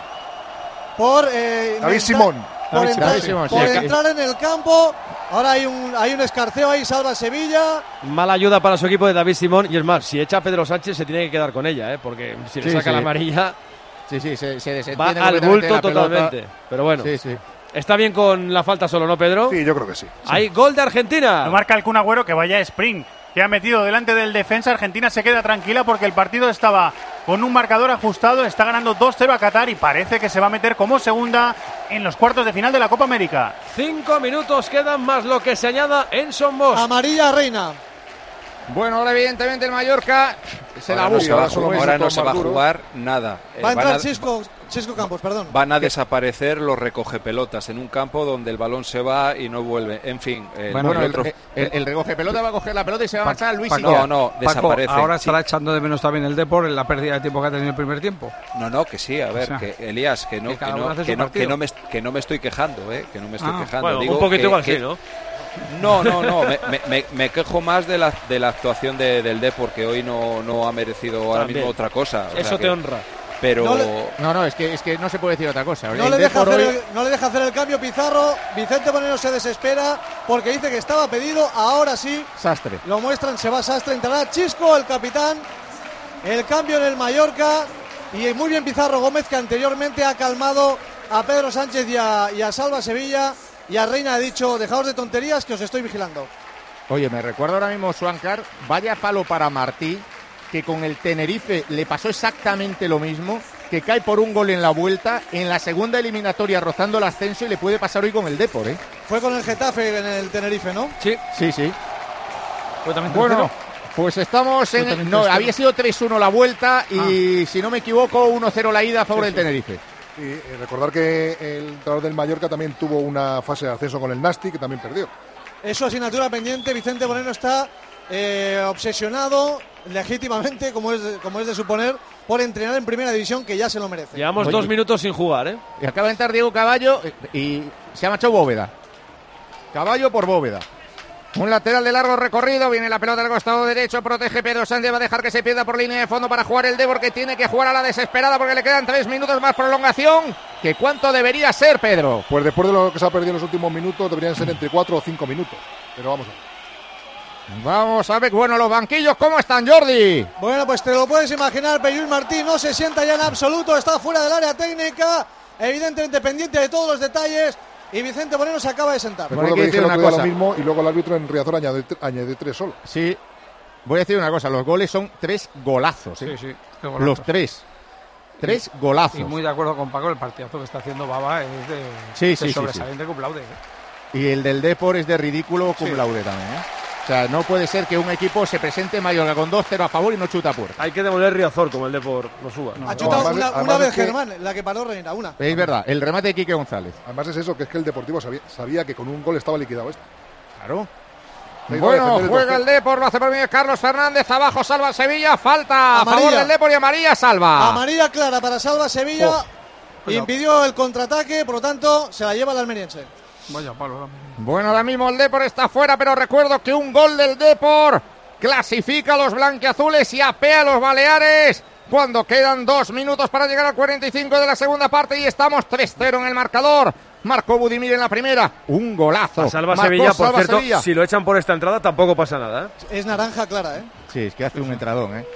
Por eh, David inventar- Simón. Por, David entrar, Simón, sí. por Sí. entrar en el campo. Ahora hay un hay un escarceo ahí, salva Sevilla. mala ayuda para su equipo de David Simón. Y es más, si echa a Pedro Sánchez se tiene que quedar con ella, ¿eh? Porque si le Sí, saca sí. la amarilla Sí, sí, se, se va desentiende al completamente bulto la pelota. totalmente. Pero bueno, Sí, sí. está bien con la falta solo, ¿no, Pedro? Sí, yo creo que sí. Hay gol de Argentina. Lo marca el Kun Agüero, que vaya sprint que ha metido delante del defensa. Argentina se queda tranquila porque el partido estaba con un marcador ajustado, está ganando dos cero a Qatar y parece que se va a meter como segunda en los cuartos de final de la Copa América. Cinco minutos quedan más lo que se añada en Son Bosch. Amarilla Reina. Bueno, ahora evidentemente el Mallorca se la Ahora no busca. se va, a solo jugar- un ahora minuto no se va a más duro. jugar nada. Eh, Va a van entrar a- Chisco, Chisco Campos, perdón. Van a desaparecer los recogepelotas en un campo donde el balón se va y no vuelve. En fin, el, Bueno, Bueno, el el, otro- el, el recoge pelota va a coger la pelota y se va a marchar a Luis Paco, Silla. no, no, Paco, desaparece. ahora Sí. estará echando de menos también el Depor en la pérdida de tiempo que ha tenido el primer tiempo. No, no, que sí, a ver, O sea, que Elías, que no, que que, cada uno no, hace su que, no, partido. que, no me, que no me estoy quejando, ¿eh? Que no me estoy Ah, quejando. Bueno, Digo un poquito que- igual que- sí, ¿no? No, no, no, me, me- me- me quejo más de la, de la actuación de, del D, porque hoy no, no ha merecido ahora También. mismo otra cosa. o sea Eso que- te honra. Pero No le- No, no, es que, es que no se puede decir otra cosa. No El le, deja Depor hacer hoy- el, no le deja hacer el cambio Pizarro. Vicente Moreno se desespera porque dice que estaba pedido. Ahora sí, Sastre. lo muestran, se va Sastre, entrará Chisco, el capitán. El cambio en el Mallorca. Y muy bien Pizarro Gómez, que anteriormente ha calmado a Pedro Sánchez y a, y a Salva Sevilla. Y a Reina ha dicho, dejaos de tonterías que os estoy vigilando. Oye, me recuerdo ahora mismo Suancar, vaya palo para Martí, que con el Tenerife le pasó exactamente lo mismo, que cae por un gol en la vuelta, en la segunda eliminatoria rozando el ascenso, y le puede pasar hoy con el Depor, ¿eh? Fue con el Getafe en el Tenerife, ¿no? Sí, Sí, sí. Fue también Bueno, tercero. pues estamos Fue en... también No, tercero. había sido tres uno la vuelta y, si no me equivoco, uno cero la ida a favor Sí, del sí. Tenerife. Y eh, recordar que el entrenador del Mallorca también tuvo una fase de ascenso con el Nasti, que también perdió. Es su asignatura pendiente. Vicente Moreno está eh, obsesionado, legítimamente, como es, de, como es de suponer, por entrenar en primera división, que ya se lo merece. llevamos Oye. dos minutos sin jugar, ¿eh? Y acaba de entrar Diego Caballo y, y se ha marchado Bóveda. Caballo por Bóveda. Un lateral de largo recorrido, viene la pelota al costado derecho, protege Pedro Sánchez, va a dejar que se pierda por línea de fondo para jugar el Depor, que tiene que jugar a la desesperada porque le quedan tres minutos más prolongación. ¿Que cuánto debería ser, Pedro? Pues después de lo que se ha perdido en los últimos minutos, deberían ser entre cuatro o cinco minutos. Pero vamos a ver. Vamos a ver, bueno, los banquillos, ¿cómo están, Jordi? Bueno, pues te lo puedes imaginar, Peyús Martín no se sienta ya en absoluto, está fuera del área técnica, evidentemente pendiente de todos los detalles, y Vicente Moreno se acaba de sentar. Bueno, Recuerdo hay que que decir dijeron una que era lo cosa. mismo y luego el árbitro en Riazor añade, añade tres solo. Sí, voy a decir una cosa, los goles son tres golazos, ¿eh? Sí, sí. qué golazo. Los tres. Tres golazos. Y muy de acuerdo con Paco, el partidazo que está haciendo Baba es de, Sí, de sí, sí, sobresaliente cum laude, ¿eh? Y el del Depor es de ridículo cum Sí. laude también, ¿eh? O sea, no puede ser que un equipo se presente en Mallorca con dos cero a favor y no chuta a puerta. Hay que demoler Riazor como el Depor no suba. Ha chutado además- una, además una vez es que- Germán, la que paró Reina, una. Es verdad, el remate de Quique González. Además es eso, que es que el Deportivo sabía, sabía que con un gol estaba liquidado esto. Claro. Se ha ido a Bueno, defender el juega el dos cero. Depor, lo hace por medio de Carlos Fernández, abajo salva el Sevilla, falta a Amarilla. favor del Depor y amarilla salva. Amarilla clara para Salva Sevilla. Oh. Cuidado. Impidió el contraataque, por lo tanto, se la lleva el almeriense. Vaya palo. Bueno, ahora mismo el Depor está fuera, pero recuerdo que un gol del Depor clasifica a los blanquiazules y apea a los baleares cuando quedan dos minutos para llegar al cuarenta y cinco de la segunda parte y estamos tres cero en el marcador. Marcó Budimir en la primera, un golazo. A Salva Marcó Sevilla, por Salva cierto, Sevilla. si lo echan por esta entrada tampoco pasa nada, ¿eh? Es naranja clara, ¿eh? Sí, es que hace un entradón, ¿eh?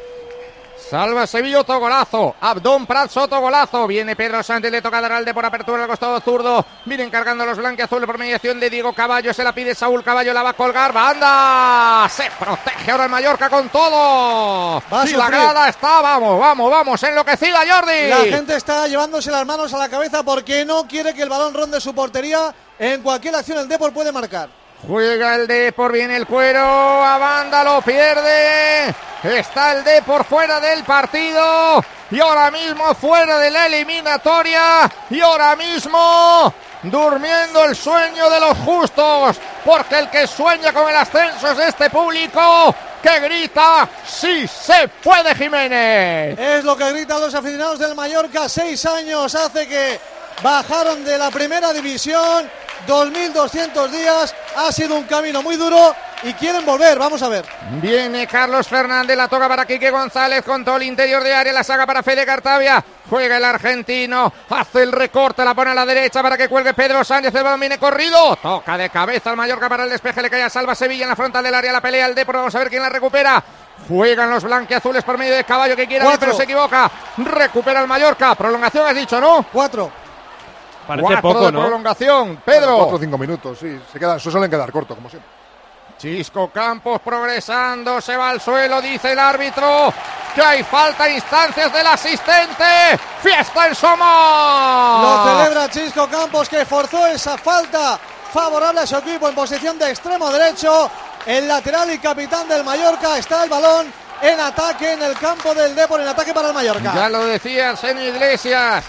Salva Sevilla, otro golazo. Abdón Prats, otro golazo. Viene Pedro Sánchez, le toca dar al de por apertura al costado zurdo. Vienen cargando los blanquiazules por mediación de Diego Caballo. Se la pide Saúl Caballo, la va a colgar. ¡Banda! Se protege ahora el Mallorca con todo. Va a y la sufrir. grada está, vamos, vamos, vamos. Enloquecida, Jordi. La gente está llevándose las manos a la cabeza porque no quiere que el balón ronde su portería. En cualquier acción el Depor puede marcar. Juega el Depor, viene el cuero, a banda lo pierde. Está el Depor fuera del partido y ahora mismo fuera de la eliminatoria y ahora mismo durmiendo el sueño de los justos, porque el que sueña con el ascenso es este público que grita ¡sí se puede, Jiménez! Es lo que gritan los aficionados del Mallorca. Seis años hace que bajaron de la primera división. dos mil doscientos días. Ha sido un camino muy duro y quieren volver. Vamos a ver. Viene Carlos Fernández, la toca para Quique González con todo el interior de área, la saca para Fede Cartavia. Juega el argentino, hace el recorte, la pone a la derecha para que cuelgue Pedro Sánchez. El balón viene corrido, toca de cabeza al Mallorca para el despeje, le cae a Salva Sevilla en la frontal del área, la pelea el Depor. Vamos a ver quién la recupera. Juegan los blanquiazules por medio de Caballo, que quiere, pero se equivoca. Recupera el Mallorca. Prolongación has dicho, ¿no? Cuatro. Parece Cuatro poco, de ¿no? prolongación. Pedro. Cuatro o cinco minutos, sí. Se, quedan, se suelen quedar corto, como siempre. Chisco Campos progresando, se va al suelo, dice el árbitro que hay falta, instancias del asistente. ¡Fiesta en Somos! Lo celebra Chisco Campos, que forzó esa falta favorable a su equipo en posición de extremo derecho. El lateral y capitán del Mallorca, está el balón en ataque en el campo del Depor, en ataque para el Mallorca. Ya lo decía Arsenio Iglesias,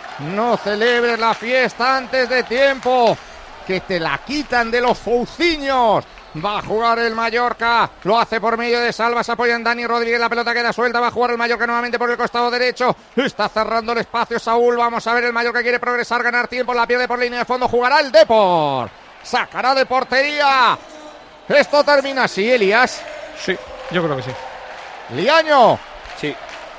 no celebres la fiesta antes de tiempo, que te la quitan de los fouciños. Va a jugar el Mallorca, lo hace por medio de Salva, se apoya en Dani Rodríguez, la pelota queda suelta, va a jugar el Mallorca nuevamente por el costado derecho, está cerrando el espacio Saúl, vamos a ver, el Mallorca quiere progresar, ganar tiempo, la pierde por línea de fondo, jugará el Depor, sacará de portería. Esto termina así, Elías. Sí, yo creo que sí. Liaño. Sí.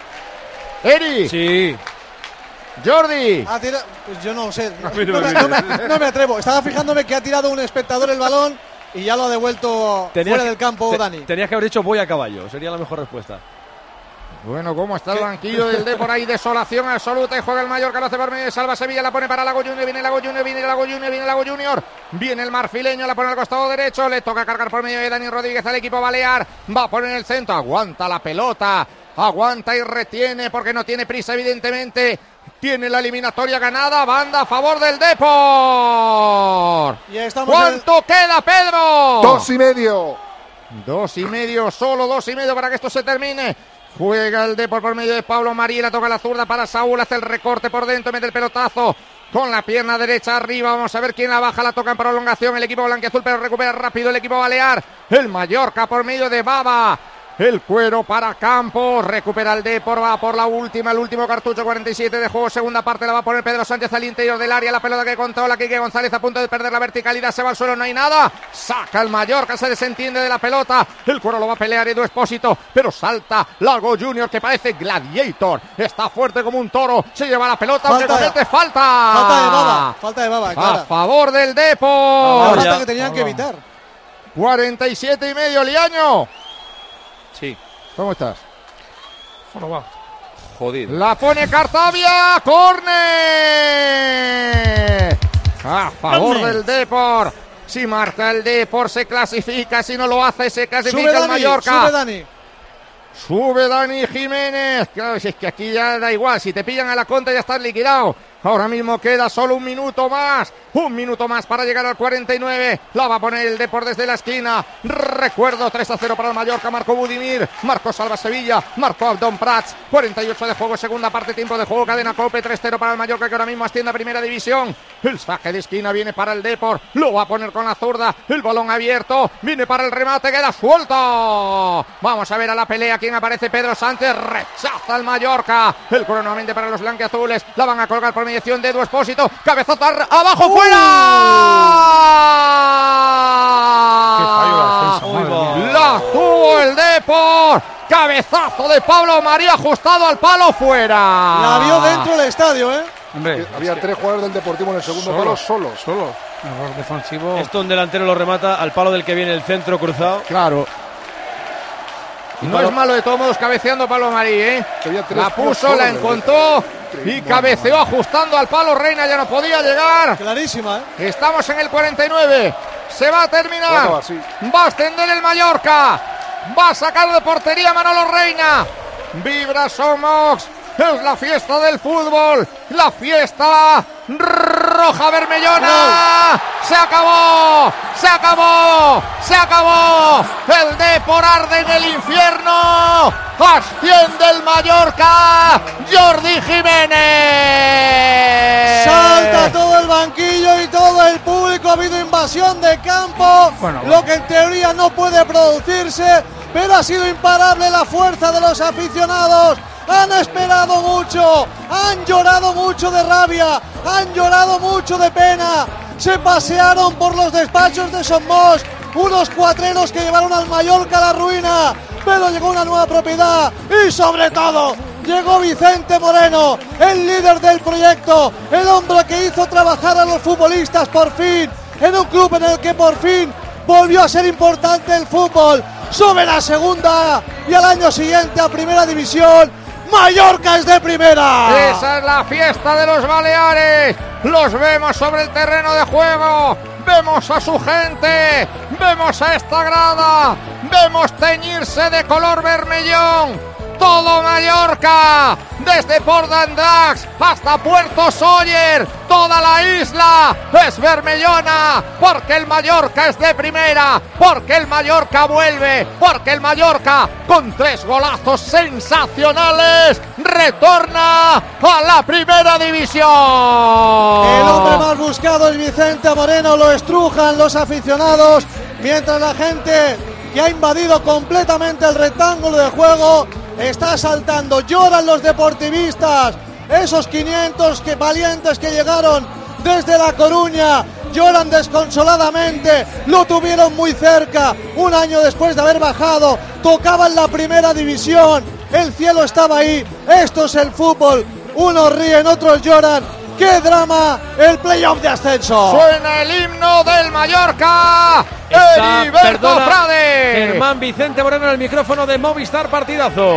Eri. Sí. Jordi. Ha tirado, pues yo no sé, no, A mí no no me me, no mires. me- no me atrevo. Estaba fijándome que ha tirado un espectador el balón y ya lo ha devuelto Tenías fuera que- del campo te- Dani. Tenías que haber dicho voy a caballo, sería la mejor respuesta. Bueno, cómo está el banquillo del Depor ahí, desolación absoluta, y juega el Mallorca, lo hace por medio de Salva Sevilla, la pone para Lago Junior, viene Lago Junior, viene Lago Junior, viene Lago Junior, viene el marfileño, la pone al costado derecho, le toca cargar por medio de Dani Rodríguez al equipo balear, va a poner en el centro, aguanta la pelota, aguanta y retiene porque no tiene prisa evidentemente, tiene la eliminatoria ganada, banda a favor del Depor. Y estamos ¿Cuánto queda, Pedro? Dos y medio. Dos y medio, solo dos y medio para que esto se termine. Juega el Depor por medio de Pablo María, la toca la zurda para Saúl, hace el recorte por dentro, mete el pelotazo con la pierna derecha arriba, vamos a ver quién la baja, la toca en prolongación, el equipo blanquiazul, pero recupera rápido el equipo balear, el Mallorca por medio de Baba. El cuero para Campos, recupera el Depor, va por la última, el último cartucho, cuarenta y siete de juego, segunda parte, la va a poner Pedro Sánchez al interior del área, la pelota que controla Quique González a punto de perder la verticalidad, se va al suelo, no hay nada, saca el Mallorca, se desentiende de la pelota, el cuero lo va a pelear Edu Espósito, pero salta Lago Junior que parece Gladiator, está fuerte como un toro, se lleva la pelota, aunque Falta. comete falta. Falta de Baba, falta de Baba, A clara. favor del Depor. La falta que tenían que evitar. cuarenta y siete y medio, Liaño. Sí. ¿Cómo estás? Bueno, va. Jodido. La pone Cartavia, córner. A favor Córner. del Depor. Si marca el Depor se clasifica, si no lo hace se clasifica Sube el Dani, Mallorca. sube Dani. Sube Dani Jiménez. Claro, si es que aquí ya da igual, si te pillan a la contra ya estás liquidado. Ahora mismo queda solo un minuto más. Un minuto más para llegar al cuarenta y nueve. La va a poner el Depor desde la esquina. Recuerdo, tres a cero para el Mallorca. Marcó Budimir. Marcó Salva Sevilla. Marcó Abdón Prats. cuarenta y ocho de juego. Segunda parte, tiempo de juego. Cadena Cope. tres cero para el Mallorca, que ahora mismo asciende a primera división. El saque de esquina viene para el Depor. Lo va a poner con la zurda. El balón abierto. Viene para el remate. Queda suelto. Vamos a ver a la pelea. ¿Quién aparece? Pedro Sánchez. Rechaza al Mallorca. El cronomente para los blanquiazules. La van a colgar por mediación de Edu Expósito. Cabezazo abajo. ¡Uh! ¡Fuera! ¡Qué fallo la defensa! La tuvo el Depor. Cabezazo de Pablo María ajustado al palo, fuera. La vio dentro del estadio, ¿eh? Hombre, había es que... tres jugadores del Deportivo en el segundo solo, palo solos. Solo. Error defensivo. Esto un delantero lo remata al palo del que viene el centro cruzado. Claro. No es malo de todos modos cabeceando Pablo Marí, ¿eh? La puso, la encontró y cabeceó ajustando al palo. Reina ya no podía llegar. Clarísima, ¿eh? Estamos en el cuarenta y nueve. Se va a terminar. Bueno, sí. Va a extender el Mallorca. Va a sacar de portería Manolo Reina. Vibra Somox. Es la fiesta del fútbol. La fiesta roja bermellona. Se acabó. Se acabó. Se acabó. El Depor arde en el infierno. Asciende el Mallorca. Jordi Jiménez. Salta todo el banquillo y todo el público. Ha habido invasión de campo. Bueno, lo que en teoría no puede producirse. Pero ha sido imparable la fuerza de los aficionados. Han esperado mucho, han llorado mucho de rabia, han llorado mucho de pena. Se pasearon por los despachos de Somos, unos cuatreros que llevaron al Mallorca a la ruina. Pero llegó una nueva propiedad y sobre todo llegó Vicente Moreno, el líder del proyecto, el hombre que hizo trabajar a los futbolistas por fin, en un club en el que por fin volvió a ser importante el fútbol. Sube la segunda y al año siguiente a primera división. Mallorca es de primera. Esa es la fiesta de los Baleares. Los vemos sobre el terreno de juego. Vemos a su gente. Vemos a esta grada. Vemos teñirse de color vermellón todo Mallorca, desde Port d'Andrax hasta Puerto Sóller, toda la isla es vermellona, porque el Mallorca es de primera, porque el Mallorca vuelve, porque el Mallorca, con tres golazos sensacionales, retorna a la primera división. El hombre más buscado es Vicente Moreno, lo estrujan los aficionados, mientras la gente que ha invadido completamente el rectángulo de juego está saltando, lloran los deportivistas, esos quinientos que valientes que llegaron desde La Coruña, lloran desconsoladamente, lo tuvieron muy cerca, un año después de haber bajado, tocaban la primera división, el cielo estaba ahí, esto es el fútbol, unos ríen, otros lloran. ¡Qué drama! El playoff de ascenso. Suena el himno del Mallorca. Está, Heriberto perdona, Frade. Germán Vicente Moreno en el micrófono de Movistar Partidazo.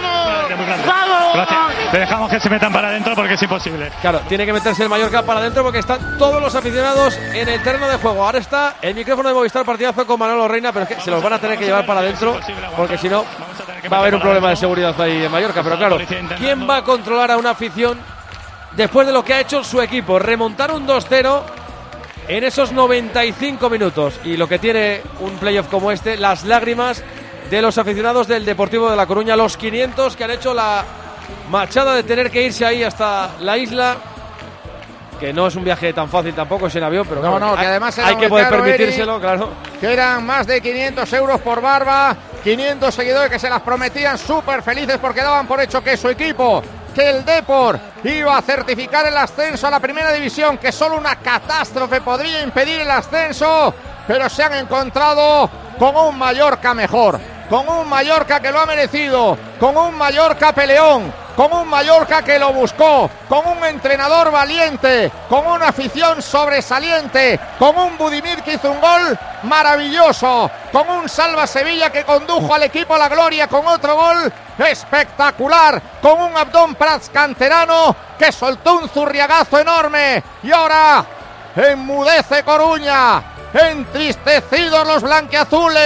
Gracias. Le dejamos que se metan para adentro porque es imposible. Claro, tiene que meterse el Mallorca para adentro porque están todos los aficionados en el terreno de juego. Ahora está el micrófono de Movistar Partidazo con Manolo Reina, pero es que se los van a tener que llevar para adentro porque si no va a haber un problema de seguridad ahí en Mallorca. Pero claro, ¿quién va a controlar a una afición después de lo que ha hecho su equipo? Remontar un dos cero en esos noventa y cinco minutos. Y lo que tiene un playoff como este, las lágrimas de los aficionados del Deportivo de La Coruña, los quinientos que han hecho la machada de tener que irse ahí hasta la isla, que no es un viaje tan fácil tampoco, es en avión, pero no, claro, no, que además era hay que poder caro, permitírselo, Eri, claro. Que eran más de quinientos euros por barba, quinientos seguidores que se las prometían súper felices porque daban por hecho que su equipo, que el Depor iba a certificar el ascenso a la primera división, que solo una catástrofe podría impedir el ascenso, pero se han encontrado con un Mallorca mejor, con un Mallorca que lo ha merecido, con un Mallorca peleón, con un Mallorca que lo buscó, con un entrenador valiente, con una afición sobresaliente, con un Budimir que hizo un gol maravilloso, con un Salva Sevilla que condujo al equipo a la gloria con otro gol espectacular, con un Abdón Prats canterano que soltó un zurriagazo enorme y ahora enmudece Coruña, entristecidos los blanquiazules,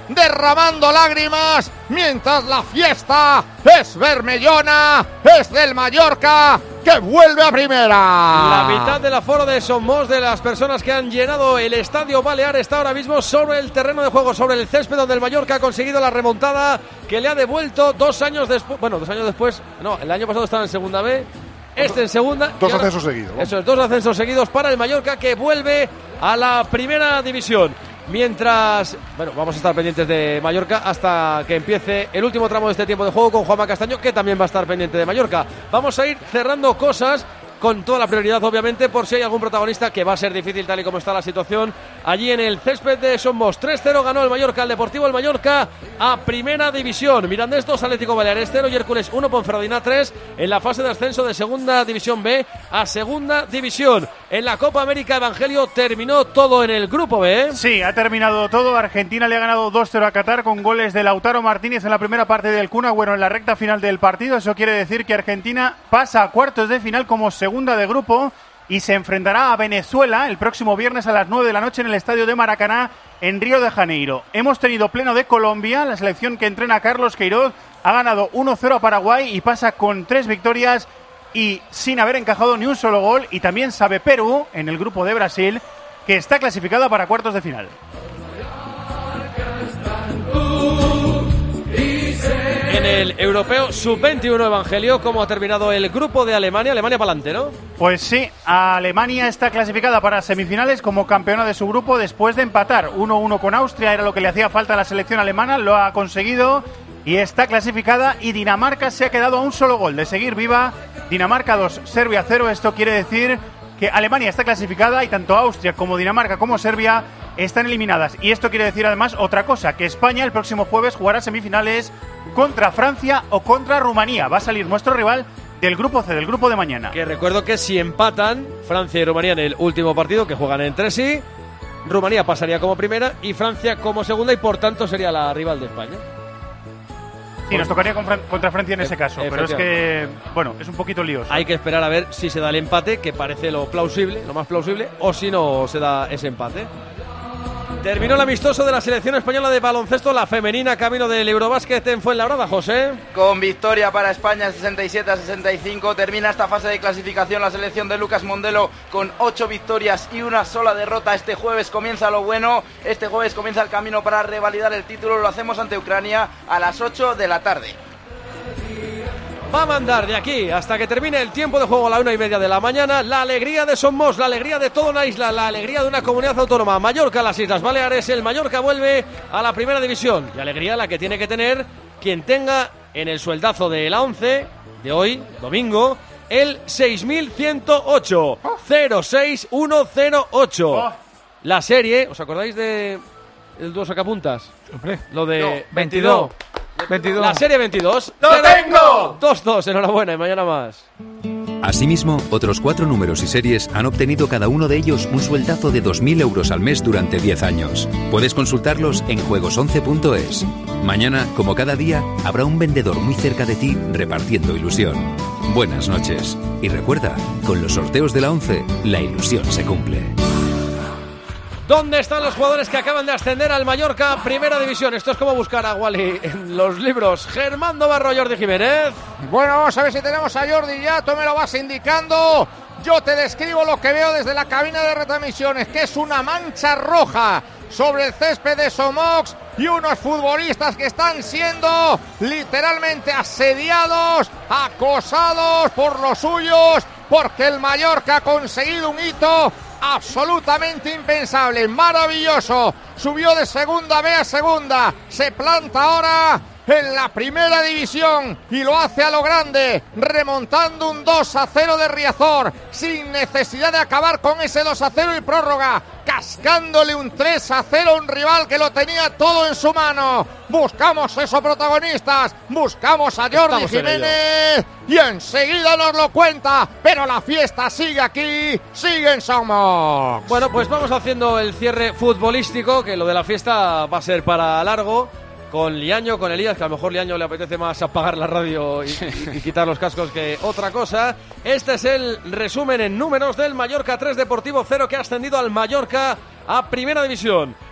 derramando lágrimas, mientras la fiesta es bermellona, es del Mallorca, que vuelve a primera. La mitad del aforo de Somos, de las personas que han llenado el Estadio Balear, está ahora mismo sobre el terreno de juego, sobre el césped, donde el Mallorca ha conseguido la remontada que le ha devuelto dos años después. Bueno, dos años después, no, el año pasado estaba en segunda B, este en segunda. Dos ahora, ascensos seguidos, ¿no? Eso es, dos ascensos seguidos para el Mallorca, que vuelve a la primera división. Mientras, bueno, vamos a estar pendientes de Mallorca hasta que empiece el último tramo de este tiempo de juego con Juanma Castaño, que también va a estar pendiente de Mallorca. Vamos a ir cerrando cosas con toda la prioridad, obviamente, por si hay algún protagonista, que va a ser difícil tal y como está la situación allí en el césped de Somos. tres cero ganó el Mallorca, el Deportivo el Mallorca a primera división. Mirandés dos, Atlético Baleares cero y Hércules uno, Ponferradina tres en la fase de ascenso de segunda división B a segunda división. En la Copa América, Evangelio, terminó todo en el grupo B. Sí, ha terminado todo. Argentina le ha ganado dos cero a Qatar con goles de Lautaro Martínez en la primera parte del Kun Agüero en la recta final del partido. Eso quiere decir que Argentina pasa a cuartos de final como segunda de grupo y se enfrentará a Venezuela el próximo viernes a las nueve de la noche en el estadio de Maracaná en Río de Janeiro. Hemos tenido pleno de Colombia. La selección que entrena Carlos Queiroz ha ganado uno cero a Paraguay y pasa con tres victorias y sin haber encajado ni un solo gol. Y también sabe Perú en el grupo de Brasil, que está clasificada para cuartos de final. En el europeo sub veintiuno, Evangelio, ¿cómo ha terminado el grupo de Alemania? Alemania para adelante, ¿no? Pues sí, Alemania está clasificada para semifinales como campeona de su grupo después de empatar uno uno con Austria. Era lo que le hacía falta a la selección alemana, lo ha conseguido y está clasificada. Y Dinamarca se ha quedado a un solo gol de seguir viva. Dinamarca dos, Serbia cero. Esto quiere decir que Alemania está clasificada y tanto Austria como Dinamarca como Serbia están eliminadas. Y esto quiere decir además otra cosa, que España el próximo jueves jugará semifinales contra Francia o contra Rumanía. Va a salir nuestro rival del grupo C, del grupo de mañana. Que recuerdo que si empatan Francia y Rumanía en el último partido, que juegan entre sí, Rumanía pasaría como primera y Francia como segunda, y por tanto sería la rival de España. Sí, nos tocaría contra Francia en ese caso, pero es que, bueno, es un poquito lioso. Hay que esperar a ver si se da el empate, que parece lo plausible, lo más plausible, o si no se da ese empate. Terminó el amistoso de la selección española de baloncesto, la femenina, camino del Eurobásquet en Fuenlabrada, José. Con victoria para España, sesenta y siete a sesenta y cinco. Termina esta fase de clasificación la selección de Lucas Mondelo con ocho victorias y una sola derrota. Este jueves comienza lo bueno. Este jueves comienza el camino para revalidar el título. Lo hacemos ante Ucrania a las ocho de la tarde. Va a mandar de aquí hasta que termine el tiempo de juego a la una y media de la mañana la alegría de Somos, la alegría de toda una isla, la alegría de una comunidad autónoma. Mallorca, las Islas Baleares, el Mallorca vuelve a la primera división. Y alegría la que tiene que tener quien tenga en el sueldazo de la once de hoy, domingo, el seis mil ciento ocho, cero seis uno cero ocho. La serie, ¿os acordáis de el dúo sacapuntas? Hombre, lo de no, veintidós. veintidós. La serie veintidós. ¡Lo tengo! dos dos, enhorabuena y mañana más. Asimismo, otros cuatro números y series han obtenido cada uno de ellos un sueldazo de dos mil euros al mes durante diez años. Puedes consultarlos en juegos once punto es. Mañana, como cada día, habrá un vendedor muy cerca de ti repartiendo ilusión. Buenas noches. Y recuerda, con los sorteos de la once, la ilusión se cumple. ¿Dónde están los jugadores que acaban de ascender al Mallorca Primera División? Esto es como buscar a Wally en los libros. Germán Navarro, Jordi Jiménez. Bueno, vamos a ver si tenemos a Jordi ya. Tú me lo vas indicando. Yo te describo lo que veo desde la cabina de retransmisiones, que es una mancha roja sobre el césped de Somox y unos futbolistas que están siendo literalmente asediados, acosados por los suyos, porque el Mallorca ha conseguido un hito absolutamente impensable, maravilloso. Subió de segunda B a segunda, se planta ahora en la primera división y lo hace a lo grande, remontando un dos a cero de Riazor, sin necesidad de acabar con ese dos a cero y prórroga, cascándole un tres a cero a un rival que lo tenía todo en su mano. Buscamos esos protagonistas, buscamos a Jordi Estamos Jiménez y enseguida nos lo cuenta, pero la fiesta sigue aquí, sigue en Somos. Bueno, pues vamos haciendo el cierre futbolístico, que lo de la fiesta va a ser para largo, con Liaño, con Elías, que a lo mejor Liaño le apetece más apagar la radio y, y, y quitar los cascos que otra cosa. Este es el resumen en números del Mallorca tres, Deportivo cero, que ha ascendido al Mallorca a Primera División.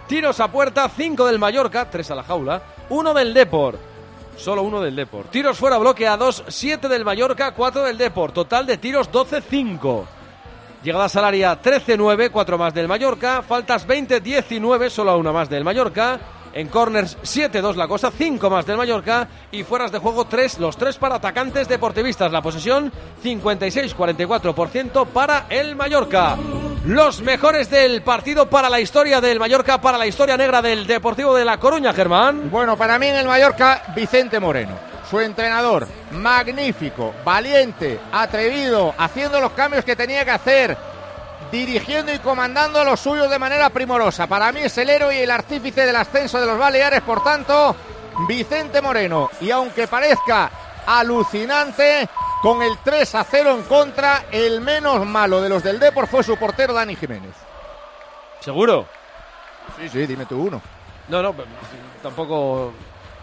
Tiros a puerta, cinco del Mallorca, tres a la jaula, uno del Depor. Solo uno del Depor. Tiros fuera bloqueados, siete del Mallorca, cuatro del Depor. Total de tiros doce cinco. Llegadas al área trece nueve, cuatro más del Mallorca. Faltas veinte diecinueve, solo una más del Mallorca. En corners siete dos la cosa, cinco más del Mallorca. Y fueras de juego tres, los tres para atacantes deportivistas. La posesión cincuenta y seis cuarenta y cuatro por ciento para el Mallorca. Los mejores del partido para la historia del Mallorca, para la historia negra del Deportivo de La Coruña, Germán. Bueno, para mí en el Mallorca, Vicente Moreno. Su entrenador, magnífico, valiente, atrevido, haciendo los cambios que tenía que hacer, dirigiendo y comandando a los suyos de manera primorosa. Para mí es el héroe y el artífice del ascenso de los Baleares, por tanto, Vicente Moreno. Y aunque parezca alucinante, con el tres a cero en contra, el menos malo de los del Depor fue su portero Dani Jiménez. ¿Seguro? Sí, sí, dime tú uno. No, no, tampoco...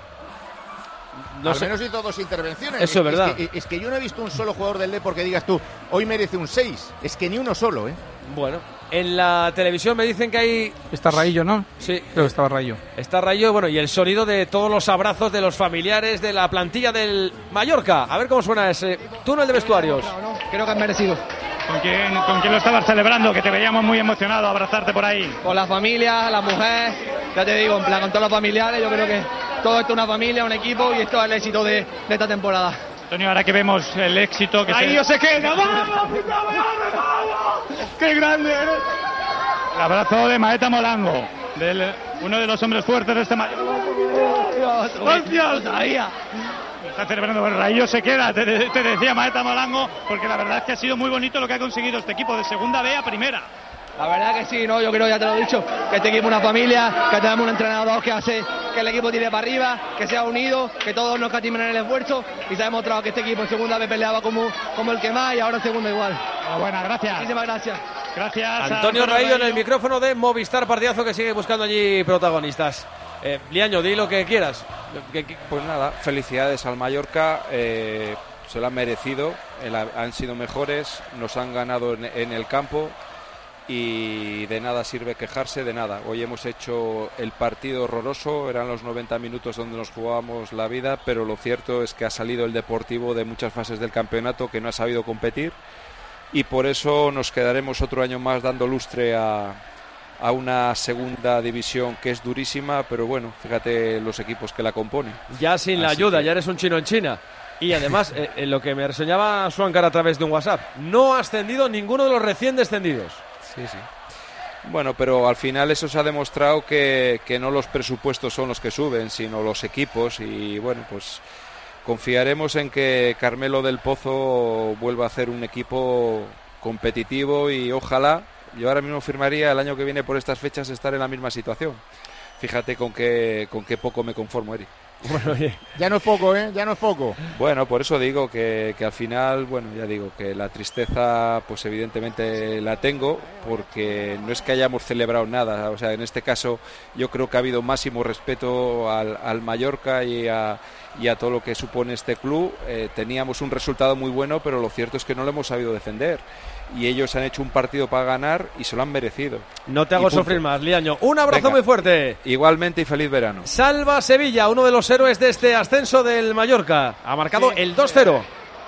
No Al sé. menos hizo dos intervenciones. Eso es verdad. Es que, es que yo no he visto un solo jugador del Depor que digas tú, hoy merece un seis. Es que ni uno solo, ¿eh? Bueno, en la televisión me dicen que hay... Está Raillo, ¿no? Sí. Creo que estaba Raillo. Está Rayo, bueno, y el sonido de todos los abrazos de los familiares de la plantilla del Mallorca. A ver cómo suena ese túnel de vestuarios. Creo que han merecido. ¿Con quién, ¿Con quién lo estabas celebrando? Que te veíamos muy emocionado a abrazarte por ahí. Con la familia, la mujer, ya te digo, en plan, con todos los familiares, yo creo que todo esto es una familia, un equipo y esto es el éxito de, de esta temporada. Antonio, ahora que vemos el éxito que Ahí se... yo se queda. ¡Vamos, puta madre, vamos! ¡Qué grande eres! El abrazo de Maeta Molango, del, uno de los hombres fuertes de este Mallorca. ¡Hostia! Todavía. Está celebrando el Rayo se queda, te, te decía Maeta Molango, porque la verdad es que ha sido muy bonito lo que ha conseguido este equipo de segunda B a primera. La verdad que sí, no, yo creo, ya te lo he dicho, que este equipo es una familia, que tenemos un entrenador que hace que el equipo tire para arriba, que sea unido, que todos nos catimen en el esfuerzo y se ha demostrado que este equipo en segunda B peleaba como, como el que más y ahora en segunda igual. Buenas, gracias. Muchísimas gracias. Gracias. Antonio Raillo en el micrófono de Movistar, partidazo que sigue buscando allí protagonistas. Eh, Liaño, di lo que quieras. Que, que... Pues nada, felicidades al Mallorca, eh, se lo han merecido, el, han sido mejores, nos han ganado en, en el campo y de nada sirve quejarse, de nada. Hoy hemos hecho el partido horroroso, eran los noventa minutos donde nos jugábamos la vida, pero lo cierto es que ha salido el Deportivo de muchas fases del campeonato que no ha sabido competir y por eso nos quedaremos otro año más dando lustre a, a una segunda división que es durísima, pero bueno, fíjate los equipos que la componen. Ya sin Así la ayuda, que... ya eres un chino en China. Y además, eh, en lo que me reseñaba Suancar a través de un WhatsApp, no ha ascendido ninguno de los recién descendidos. Sí, sí. Bueno, pero al final eso se ha demostrado que, que no los presupuestos son los que suben, sino los equipos y bueno, pues confiaremos en que Carmelo del Pozo vuelva a hacer un equipo competitivo y ojalá, yo ahora mismo firmaría el año que viene por estas fechas estar en la misma situación. Fíjate con qué, con qué poco me conformo, Eri. Bueno, oye. Ya no es poco, ¿eh? Ya no es poco. Bueno, por eso digo que, que al final, bueno, ya digo que la tristeza, pues evidentemente la tengo, porque no es que hayamos celebrado nada. O sea, en este caso yo creo que ha habido máximo respeto al, al Mallorca y a, y a todo lo que supone este club. Eh, teníamos un resultado muy bueno, pero lo cierto es que no lo hemos sabido defender. Y ellos han hecho un partido para ganar y se lo han merecido. No te hago sufrir más, Liaño. Un abrazo Venga. muy fuerte. Igualmente y feliz verano. Salva Sevilla, uno de los héroes de este ascenso del Mallorca. Ha marcado sí. el dos cero.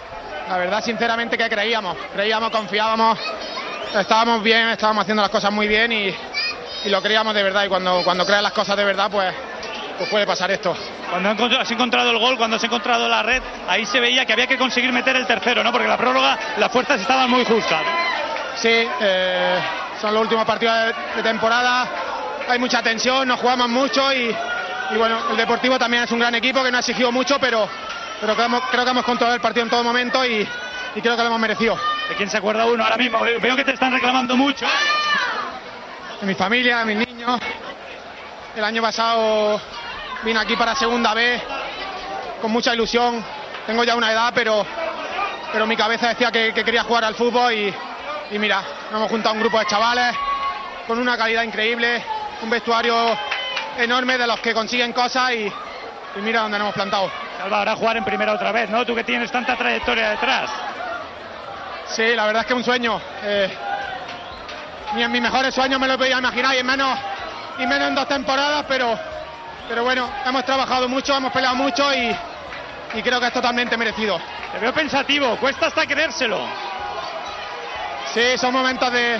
La verdad, sinceramente, que creíamos. Creíamos, confiábamos. Estábamos bien, estábamos haciendo las cosas muy bien y, y lo creíamos de verdad. Y cuando, cuando creas las cosas de verdad, pues, pues puede pasar esto. Cuando has encontrado el gol, cuando has encontrado la red, ahí se veía que había que conseguir meter el tercero, ¿no? Porque la prórroga, las fuerzas estaban muy justas, ¿no? Sí, eh, son los últimos partidos de, de temporada, hay mucha tensión, nos jugamos mucho y, y bueno, el Deportivo también es un gran equipo que no ha exigido mucho, pero, pero creo, creo que hemos controlado el partido en todo momento y, y creo que lo hemos merecido. ¿De quién se acuerda uno ahora mismo? Veo que te están reclamando mucho. De mi familia, de mis niños. El año pasado vine aquí para segunda B con mucha ilusión. Tengo ya una edad, pero, pero mi cabeza decía que, que quería jugar al fútbol y, y mira, nos hemos juntado un grupo de chavales con una calidad increíble, un vestuario enorme de los que consiguen cosas y, y mira dónde nos hemos plantado. Salva, ahora jugar en primera otra vez, ¿no? Tú que tienes tanta trayectoria detrás. Sí, la verdad es que es un sueño. Eh, ni en mis mejores sueños me lo podía imaginar y en menos y menos en dos temporadas, pero, pero bueno, hemos trabajado mucho, hemos peleado mucho y, y creo que es totalmente merecido. Te veo pensativo, cuesta hasta creérselo. Sí, son momentos de,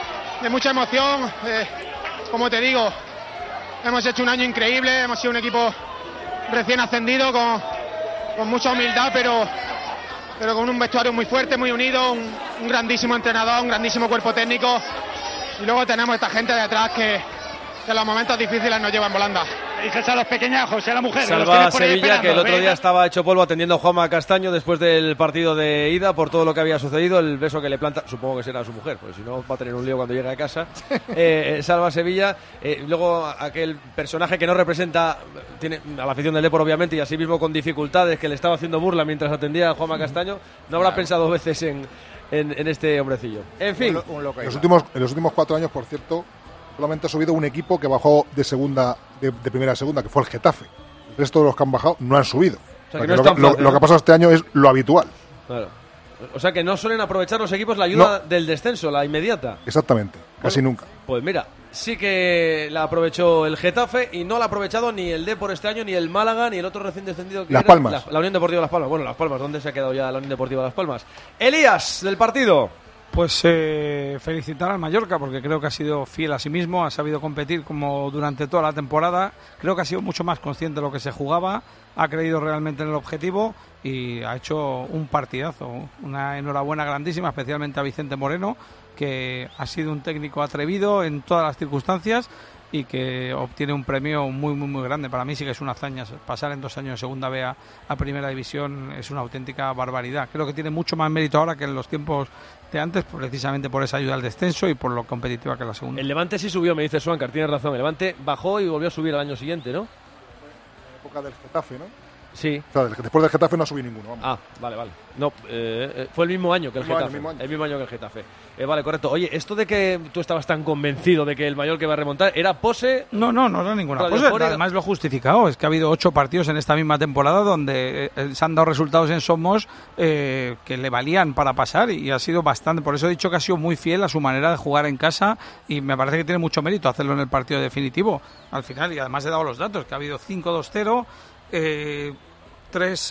de mucha emoción. Eh, como te digo, hemos hecho un año increíble, hemos sido un equipo recién ascendido con, con mucha humildad, pero, pero con un vestuario muy fuerte, muy unido, un, un grandísimo entrenador, un grandísimo cuerpo técnico, y luego tenemos esta gente detrás que, que en los momentos difíciles nos llevan volando. Dices a los pequeñajos y a la mujer. Salva Sevilla, que el otro día estaba hecho polvo atendiendo a Juanma Castaño después del partido de ida por todo lo que había sucedido, el beso que le planta, supongo que será su mujer, porque si no va a tener un lío cuando llegue a casa. eh, Salva Sevilla, eh, luego aquel personaje que no representa tiene a la afición del Depor obviamente y así mismo con dificultades, que le estaba haciendo burla mientras atendía a Juanma Castaño, no habrá claro. pensado veces en, en, en este hombrecillo. En fin, un, un en, los últimos, en los últimos cuatro años, por cierto, solamente ha subido un equipo que bajó de segunda, de, de primera a segunda, que fue el Getafe. El resto de los que han bajado no han subido. O sea, que no lo, fácil, lo, ¿no? lo que ha pasado este año es lo habitual. Claro. O sea que no suelen aprovechar los equipos la ayuda no. del descenso, la inmediata. Exactamente, casi bueno, nunca. Pues mira, sí que la aprovechó el Getafe y no la ha aprovechado ni el Depor este año, ni el Málaga, ni el otro recién descendido que Las era Palmas. La, la Unión Deportiva Las Palmas. Bueno, Las Palmas, ¿dónde se ha quedado ya la Unión Deportiva Las Palmas? Elías, del partido. Pues eh, felicitar al Mallorca porque creo que ha sido fiel a sí mismo, ha sabido competir como durante toda la temporada, creo que ha sido mucho más consciente de lo que se jugaba, ha creído realmente en el objetivo y ha hecho un partidazo. Una enhorabuena grandísima, especialmente a Vicente Moreno, que ha sido un técnico atrevido en todas las circunstancias y que obtiene un premio muy muy muy grande. Para mí sí que es una hazaña. Pasar en dos años de segunda B a, a primera división es una auténtica barbaridad. Creo que tiene mucho más mérito ahora que en los tiempos de antes, precisamente por esa ayuda al descenso y por lo competitiva que es la segunda. El Levante sí subió, me dice Swankar, tienes razón. El Levante bajó y volvió a subir al año siguiente, ¿no? En la época del Getafe, ¿no? Sí. O sea, después del Getafe no subí ninguno. Vamos. Ah, vale, vale. No, eh, eh, fue el mismo año que el, el Getafe. Año, mismo año. El mismo año que el Getafe. Eh, vale, correcto. Oye, esto de que tú estabas tan convencido de que el Mallorca iba a remontar, ¿era pose? No, no, no era ninguna pose. Además lo he justificado. Es que ha habido ocho partidos en esta misma temporada donde eh, se han dado resultados en Somos eh, que le valían para pasar y ha sido bastante. Por eso he dicho que ha sido muy fiel a su manera de jugar en casa y me parece que tiene mucho mérito hacerlo en el partido definitivo al final. Y además he dado los datos, que ha habido cinco dos cero, eh, tres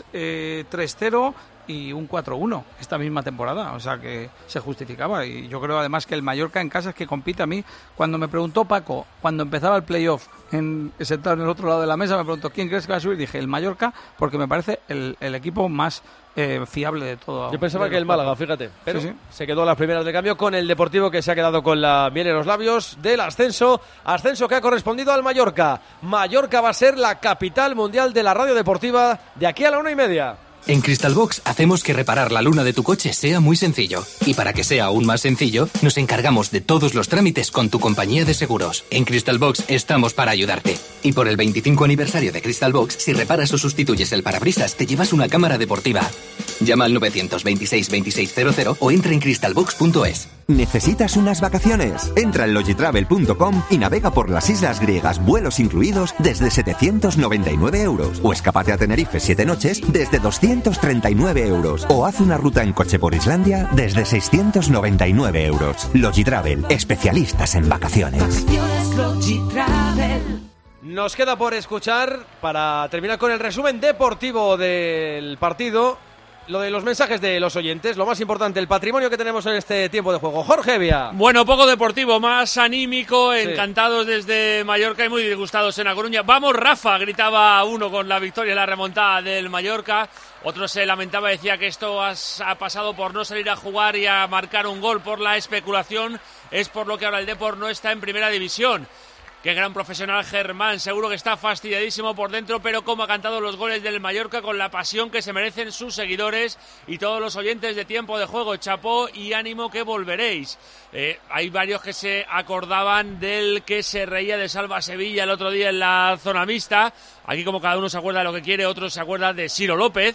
cero y un cuatro uno esta misma temporada, o sea que se justificaba y yo creo además que el Mallorca en casa es que compite. A mí, cuando me preguntó Paco, cuando empezaba el playoff, en, sentado en el otro lado de la mesa, me preguntó ¿quién crees que va a subir? Dije el Mallorca porque me parece el, el equipo más eh, fiable de todo. Yo pensaba que el Málaga, fíjate, pero sí, sí. se quedó a las primeras de cambio con el Deportivo, que se ha quedado con la miel en los labios del ascenso, ascenso que ha correspondido al Mallorca. Mallorca va a ser la capital mundial de la radio deportiva de aquí a la una y media. En Crystalbox hacemos que reparar la luna de tu coche sea muy sencillo. Y para que sea aún más sencillo, nos encargamos de todos los trámites con tu compañía de seguros. En Crystalbox estamos para ayudarte. Y por el veinticinco aniversario de Crystalbox, si reparas o sustituyes el parabrisas, te llevas una cámara deportiva. Llama al nueve dos seis, veintiséis cero cero o entra en crystalbox punto es. ¿Necesitas unas vacaciones? Entra en logitravel punto com y navega por las islas griegas, vuelos incluidos, desde setecientos noventa y nueve euros. O escápate a Tenerife siete noches desde doscientos treinta y nueve euros. O haz una ruta en coche por Islandia desde seiscientos noventa y nueve euros. Logitravel, especialistas en vacaciones. Vacaciones Logitravel. Nos queda por escuchar, para terminar con el resumen deportivo del partido, lo de los mensajes de los oyentes, lo más importante, el patrimonio que tenemos en este tiempo de juego. Jorge Vía. Bueno, poco deportivo, más anímico, sí. Encantados desde Mallorca y muy disgustados en A Coruña. Vamos, Rafa, gritaba uno con la victoria y la remontada del Mallorca. Otro se lamentaba, decía que esto has, ha pasado por no salir a jugar y a marcar un gol por la especulación. Es por lo que ahora el Depor no está en primera división. Qué gran profesional Germán, seguro que está fastidiadísimo por dentro, pero cómo ha cantado los goles del Mallorca con la pasión que se merecen sus seguidores y todos los oyentes de Tiempo de Juego. Chapó y ánimo que volveréis. Eh, hay varios que se acordaban del que se reía de Salva Sevilla el otro día en la zona mixta. Aquí como cada uno se acuerda de lo que quiere, otros se acuerdan de Ciro López.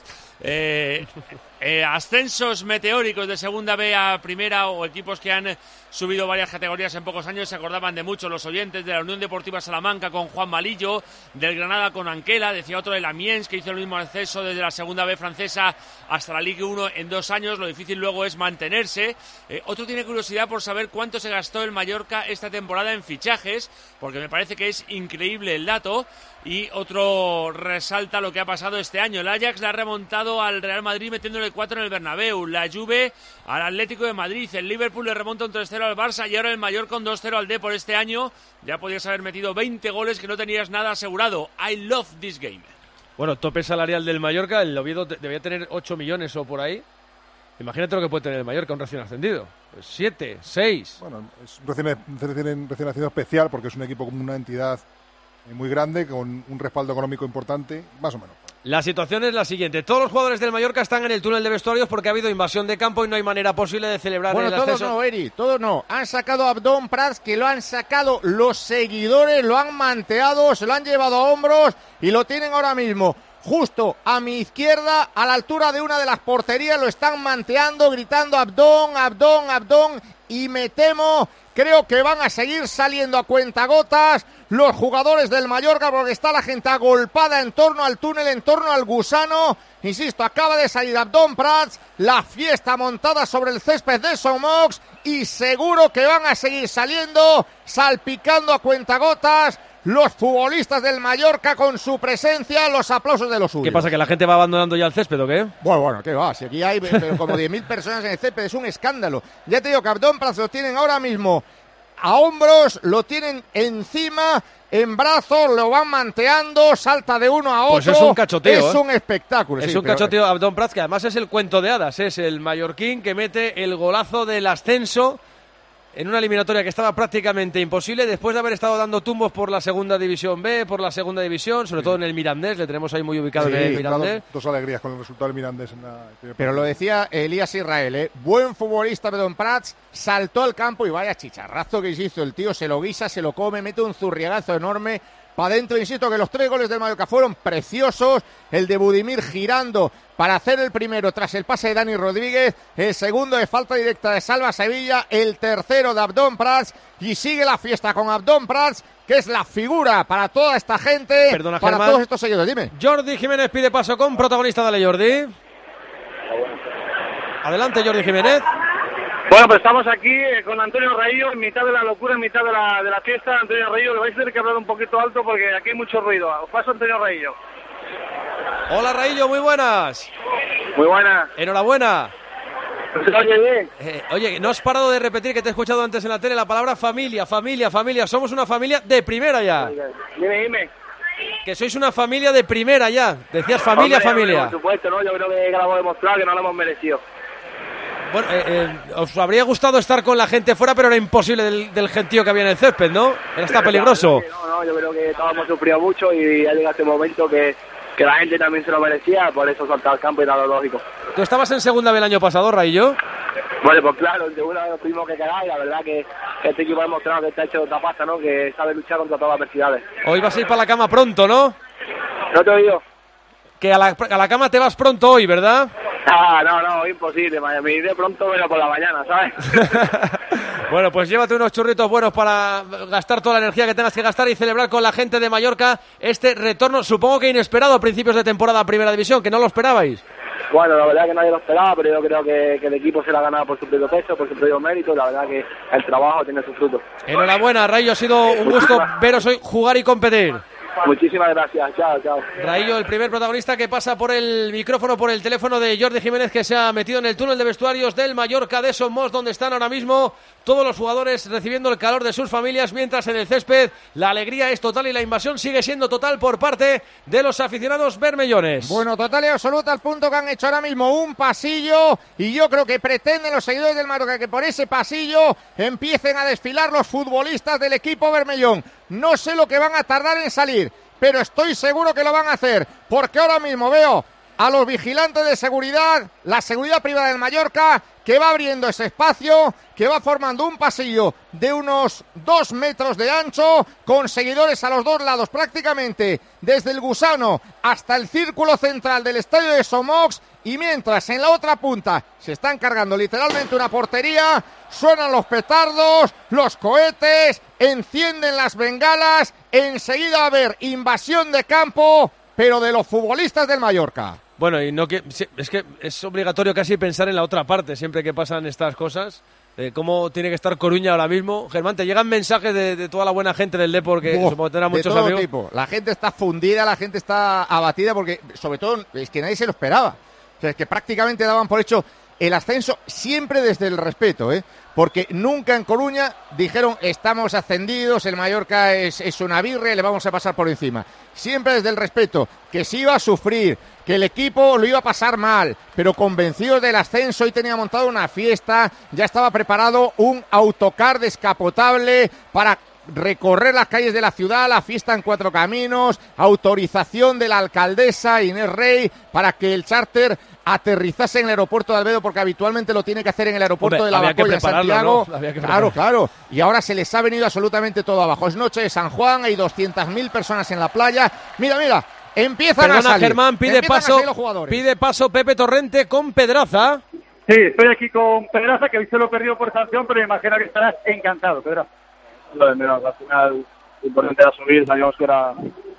Eh, eh, ascensos meteóricos de segunda B a primera, o equipos que han subido varias categorías en pocos años. Se acordaban de muchos los oyentes, de la Unión Deportiva Salamanca con Juan Malillo, del Granada con Anquela, decía otro del Amiens, que hizo el mismo ascenso desde la segunda B francesa hasta la Ligue uno en dos años. Lo difícil luego es mantenerse. Eh, otro tiene curiosidad por saber cuánto se gastó el Mallorca esta temporada en fichajes, porque me parece que es increíble el dato. Y otro resalta lo que ha pasado este año. El Ajax le ha remontado al Real Madrid metiéndole cuatro en el Bernabéu. La Juve al Atlético de Madrid. El Liverpool le remonta un tres cero al Barça. Y ahora el Mallorca un dos cero al Depor. Este año ya podías haber metido veinte goles que no tenías nada asegurado. I love this game. Bueno, tope salarial del Mallorca. El Oviedo debía tener ocho millones o por ahí. Imagínate lo que puede tener el Mallorca, un recién ascendido. Pues siete, seis. Bueno, es un recién, recién, recién ascendido especial porque es un equipo como una entidad muy grande, con un respaldo económico importante, más o menos. La situación es la siguiente. Todos los jugadores del Mallorca están en el túnel de vestuarios porque ha habido invasión de campo y no hay manera posible de celebrar bueno, el ascenso. Bueno, todos no, Eri, todos no. Han sacado a Abdón Prats, que lo han sacado los seguidores, lo han manteado, se lo han llevado a hombros y lo tienen ahora mismo justo a mi izquierda, a la altura de una de las porterías. Lo están manteando, gritando Abdón, Abdón, Abdón, y me temo, creo que van a seguir saliendo a cuentagotas los jugadores del Mallorca, porque está la gente agolpada en torno al túnel, en torno al gusano. Insisto, acaba de salir Abdón Prats, la fiesta montada sobre el césped de Son Mox, y seguro que van a seguir saliendo, salpicando a cuentagotas los futbolistas del Mallorca con su presencia, los aplausos de los suyos. ¿Qué pasa, que la gente va abandonando ya el césped o qué? Bueno, bueno, ¿qué va? Si aquí hay pero como diez mil personas en el césped, es un escándalo. Ya te digo que Abdón Prats lo tienen ahora mismo a hombros, lo tienen encima, en brazos, lo van manteando, salta de uno a otro. Pues es un cachoteo. Es ¿eh? un espectáculo. Es sí, un pero... cachoteo Abdón Prats, que además es el cuento de hadas. Es el mallorquín que mete el golazo del ascenso en una eliminatoria que estaba prácticamente imposible, después de haber estado dando tumbos por la segunda división B, por la segunda división, sobre sí. todo en el Mirandés, le tenemos ahí muy ubicado sí, en el Mirandés. Dos alegrías con el resultado del Mirandés en la... Pero lo decía Elías Israel, ¿eh? Buen futbolista Abdón Prats, saltó al campo y vaya chicharrazo que se hizo, el tío se lo guisa, se lo come, mete un zurriagazo enorme para adentro. Insisto que los tres goles del Mallorca fueron preciosos, el de Budimir girando para hacer el primero tras el pase de Dani Rodríguez, el segundo de falta directa de Salva Sevilla, el tercero de Abdón Prats, y sigue la fiesta con Abdón Prats, que es la figura para toda esta gente, Perdona, para Germán. todos estos seguidores. Dime. Jordi Jiménez pide paso con protagonista. Dale, Jordi. Adelante, Jordi Jiménez. Bueno, pues estamos aquí eh, con Antonio Raillo, en mitad de la locura, en mitad de la, de la fiesta. Antonio Raillo, le vais a tener que hablar un poquito alto porque aquí hay mucho ruido. Os paso, Antonio Raillo. Hola, Raillo, muy buenas. Muy buenas. Enhorabuena. ¿Se oye bien? Eh, oye, no has parado de repetir, que te he escuchado antes en la tele, la palabra familia, familia, familia. Somos una familia de primera ya. Dime, dime. Que sois una familia de primera ya. Decías familia, hombre, familia. Hombre, por supuesto, ¿no? Yo creo que ya lo hemos demostrado, que no lo hemos merecido. Bueno, eh, eh, os habría gustado estar con la gente fuera, pero era imposible del, del gentío que había en el césped, ¿no? Era hasta peligroso. No, no, yo creo que todos hemos sufrido mucho y ha llegado este momento que, que la gente también se lo merecía, por eso saltar al campo y era lo lógico. ¿Tú estabas en segunda B el año pasado, Raillo? Bueno, pues claro, en segunda lo tuvimos que quedar y la verdad que este equipo ha demostrado que está hecho de otra pasta, ¿no? Que sabe luchar contra todas las adversidades. Hoy vas a ir para la cama pronto, ¿no? No te he oído. Que a la, a la cama te vas pronto hoy, ¿verdad? Ah, no, no, imposible. Me iré pronto, pero por la mañana, ¿sabes? Bueno, pues llévate unos churritos buenos para gastar toda la energía que tengas que gastar y celebrar con la gente de Mallorca este retorno, supongo que inesperado a principios de temporada a Primera División, que no lo esperabais. Bueno, la verdad que nadie lo esperaba, pero yo creo que, que el equipo se lo ha ganado por su propio peso, por su propio mérito. La verdad que el trabajo tiene su fruto. Enhorabuena, Raillo, ha sido un gusto veros hoy jugar y competir. Muchísimas gracias, chao, chao. Raillo, el primer protagonista que pasa por el micrófono, por el teléfono de Jordi Jiménez, que se ha metido en el túnel de vestuarios del Mallorca de Son Mox, donde están ahora mismo todos los jugadores recibiendo el calor de sus familias, mientras en el césped la alegría es total y la invasión sigue siendo total por parte de los aficionados bermellones. Bueno, total y absoluta, al punto que han hecho ahora mismo un pasillo, y yo creo que pretenden los seguidores del Mallorca que por ese pasillo empiecen a desfilar los futbolistas del equipo bermellón. No sé lo que van a tardar en salir, pero estoy seguro que lo van a hacer, porque ahora mismo veo a los vigilantes de seguridad, la seguridad privada del Mallorca, que va abriendo ese espacio, que va formando un pasillo de unos dos metros de ancho, con seguidores a los dos lados prácticamente, desde el gusano hasta el círculo central del estadio de Somox, y mientras en la otra punta se están cargando literalmente una portería, suenan los petardos, los cohetes, encienden las bengalas, enseguida va a haber invasión de campo, pero de los futbolistas del Mallorca. Bueno, y no que es que es obligatorio casi pensar en la otra parte siempre que pasan estas cosas. Eh, ¿Cómo tiene que estar Coruña ahora mismo? Germán, ¿te llegan mensajes de, de toda la buena gente del Depor que Uf, supongo tendrá muchos de todo amigos? Tipo. La gente está fundida, la gente está abatida porque, sobre todo, es que nadie se lo esperaba. O sea, es que prácticamente daban por hecho el ascenso siempre desde el respeto, ¿eh? Porque nunca en Coruña dijeron estamos ascendidos, el Mallorca es, es una birria y le vamos a pasar por encima. Siempre desde el respeto, que se iba a sufrir, que el equipo lo iba a pasar mal, pero convencidos del ascenso. Y tenía montado una fiesta, ya estaba preparado un autocar descapotable para recorrer las calles de la ciudad, la fiesta en Cuatro Caminos, autorización de la alcaldesa Inés Rey para que el charter aterrizase en el aeropuerto de Albedo, porque habitualmente lo tiene que hacer en el aeropuerto Hombre, de Lavacolla, Santiago. ¿no? Había que claro, claro. Y ahora se les ha venido absolutamente todo abajo. Es noche de San Juan, hay doscientas mil personas en la playa. Mira, mira, empiezan Perdona, a salir. Germán, pide Empiezan paso, a salir los jugadores. pide paso Pepe Torrente con Pedraza. Sí, estoy aquí con Pedraza, que hoy se lo perdió por sanción, pero me imagino que estarás encantado, Pedraza. Lo de menos, al final lo importante era subir, sabíamos que era...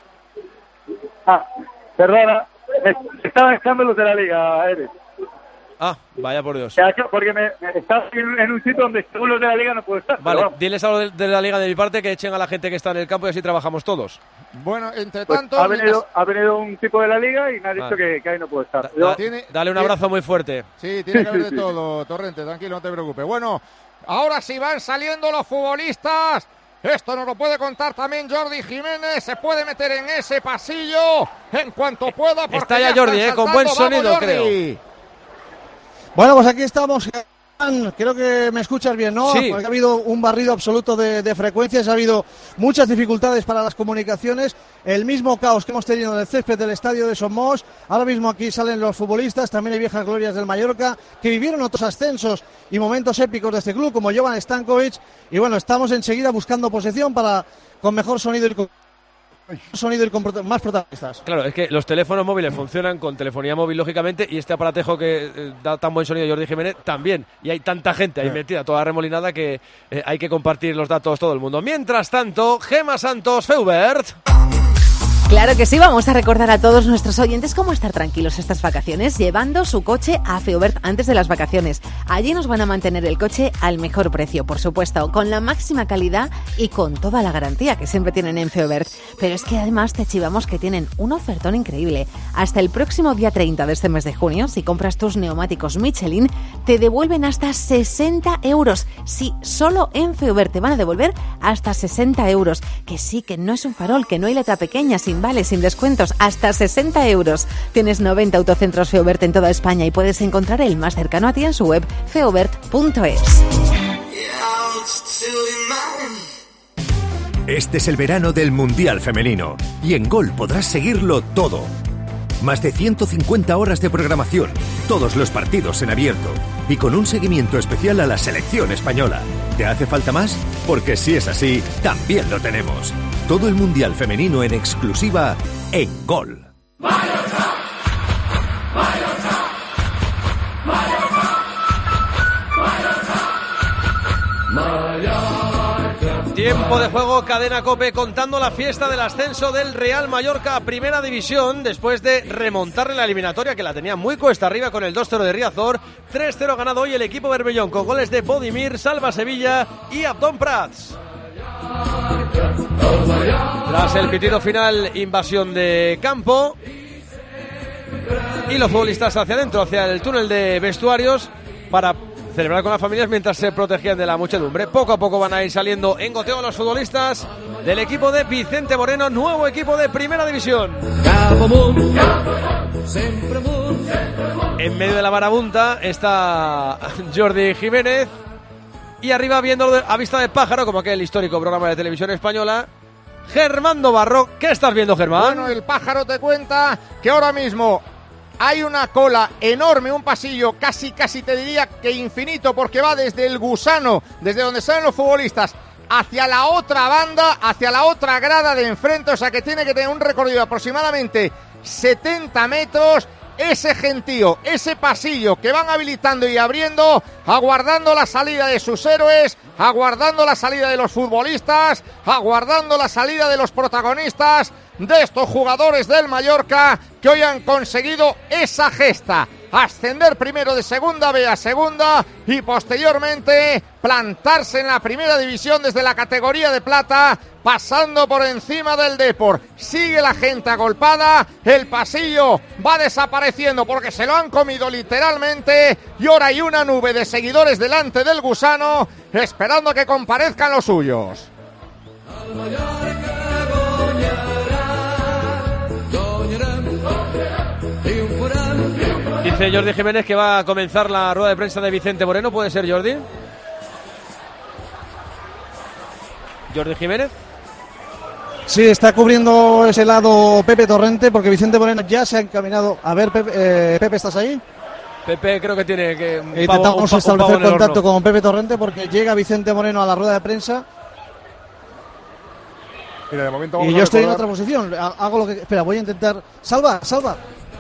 Ah, perdona, me estaban echando los de la Liga, Eres. Ah, vaya por Dios. Porque me, me estás en, en un sitio donde según los de la Liga no puedo estar. Vale, diles a los de, de la Liga de mi parte que echen a la gente que está en el campo y así trabajamos todos. Bueno, entre pues tanto... Ha venido, ha venido un tipo de la Liga y me ha dicho vale. que, que ahí no puedo estar. Da, da, tiene, dale un abrazo muy fuerte. Sí, tiene que haber de todo, Torrente, tranquilo, no te preocupes. Bueno, ahora sí van saliendo los futbolistas. Esto nos lo puede contar también Jordi Jiménez. Se puede meter en ese pasillo en cuanto pueda. Está ya Jordi, eh, con buen sonido, Vamos, creo. Bueno, pues aquí estamos. Creo que me escuchas bien, ¿no? Sí. Porque ha habido un barrido absoluto de, de frecuencias, ha habido muchas dificultades para las comunicaciones, el mismo caos que hemos tenido en el césped del estadio de Somos. Ahora mismo aquí salen los futbolistas, también hay viejas glorias del Mallorca, que vivieron otros ascensos y momentos épicos de este club, como Jovan Stankovic. Y bueno, estamos enseguida buscando posesión para con mejor sonido y con... sonido y con más protagonistas. Claro, es que los teléfonos móviles funcionan con telefonía móvil, lógicamente, y este aparatejo que eh, da tan buen sonido Jordi Jiménez también. Y hay tanta gente ahí metida, toda remolinada, que eh, hay que compartir los datos todo el mundo. Mientras tanto, Gemma Santos, Feubert. Claro que sí, vamos a recordar a todos nuestros oyentes cómo estar tranquilos estas vacaciones llevando su coche a Feubert antes de las vacaciones. Allí nos van a mantener el coche al mejor precio, por supuesto, con la máxima calidad y con toda la garantía que siempre tienen en Feubert. Pero es que además te chivamos que tienen un ofertón increíble. Hasta el próximo día treinta de este mes de junio, si compras tus neumáticos Michelin, te devuelven hasta sesenta euros. Sí, solo en Feubert te van a devolver hasta sesenta euros. Que sí, que no es un farol, que no hay letra pequeña, sin vale, sin descuentos, hasta sesenta euros. Tienes noventa autocentros Feubert en toda España y puedes encontrar el más cercano a ti en su web feubert punto es. Este es el verano del Mundial Femenino y en Gol podrás seguirlo todo. Más de ciento cincuenta horas de programación, todos los partidos en abierto y con un seguimiento especial a la selección española. ¿Te hace falta más? Porque si es así, también lo tenemos. Todo el Mundial Femenino en exclusiva en Gol. ¡Mallorca! ¡Mallorca! ¡Mallorca! ¡Mallorca! Tiempo de juego, Cadena COPE contando la fiesta del ascenso del Real Mallorca a Primera División después de remontarle la eliminatoria que la tenía muy cuesta arriba con el dos cero de Riazor. tres cero ganado hoy el equipo bermellón con goles de Bodimir, Salva Sevilla y Abdón Prats. Tras el pitido final, invasión de campo y los futbolistas hacia adentro, hacia el túnel de vestuarios para celebrar con las familias mientras se protegían de la muchedumbre. Poco a poco van a ir saliendo en goteo los futbolistas del equipo de Vicente Moreno, nuevo equipo de Primera División. En medio de la marabunta está Jordi Jiménez y arriba, viéndolo a vista de pájaro, como aquel histórico programa de televisión española, Germán Barro. ¿Qué estás viendo, Germán? Bueno, el pájaro te cuenta que ahora mismo hay una cola enorme, un pasillo casi, casi te diría que infinito, porque va desde el gusano, desde donde salen los futbolistas, hacia la otra banda, hacia la otra grada de enfrente, o sea que tiene que tener un recorrido de aproximadamente setenta metros. Ese gentío, ese pasillo que van habilitando y abriendo, aguardando la salida de sus héroes, aguardando la salida de los futbolistas, aguardando la salida de los protagonistas, de estos jugadores del Mallorca que hoy han conseguido esa gesta, ascender primero de segunda B a segunda y posteriormente plantarse en la primera división desde la categoría de plata, pasando por encima del Depor. Sigue la gente agolpada, el pasillo va desapareciendo porque se lo han comido literalmente y ahora hay una nube de seguidores delante del gusano esperando a que comparezcan los suyos. Dice Jordi Jiménez que va a comenzar la rueda de prensa de Vicente Moreno. ¿Puede ser, Jordi? ¿Jordi Jiménez? Sí, está cubriendo ese lado Pepe Torrente porque Vicente Moreno ya se ha encaminado. A ver, Pepe, eh, Pepe, ¿estás ahí? Pepe creo que tiene que... Un Intentamos pavo, un, establecer un contacto con Pepe Torrente porque llega Vicente Moreno a la rueda de prensa. Mira, de momento vamos y a yo estoy en recordar... otra posición. Hago lo que... Espera, voy a intentar... Salva, salva.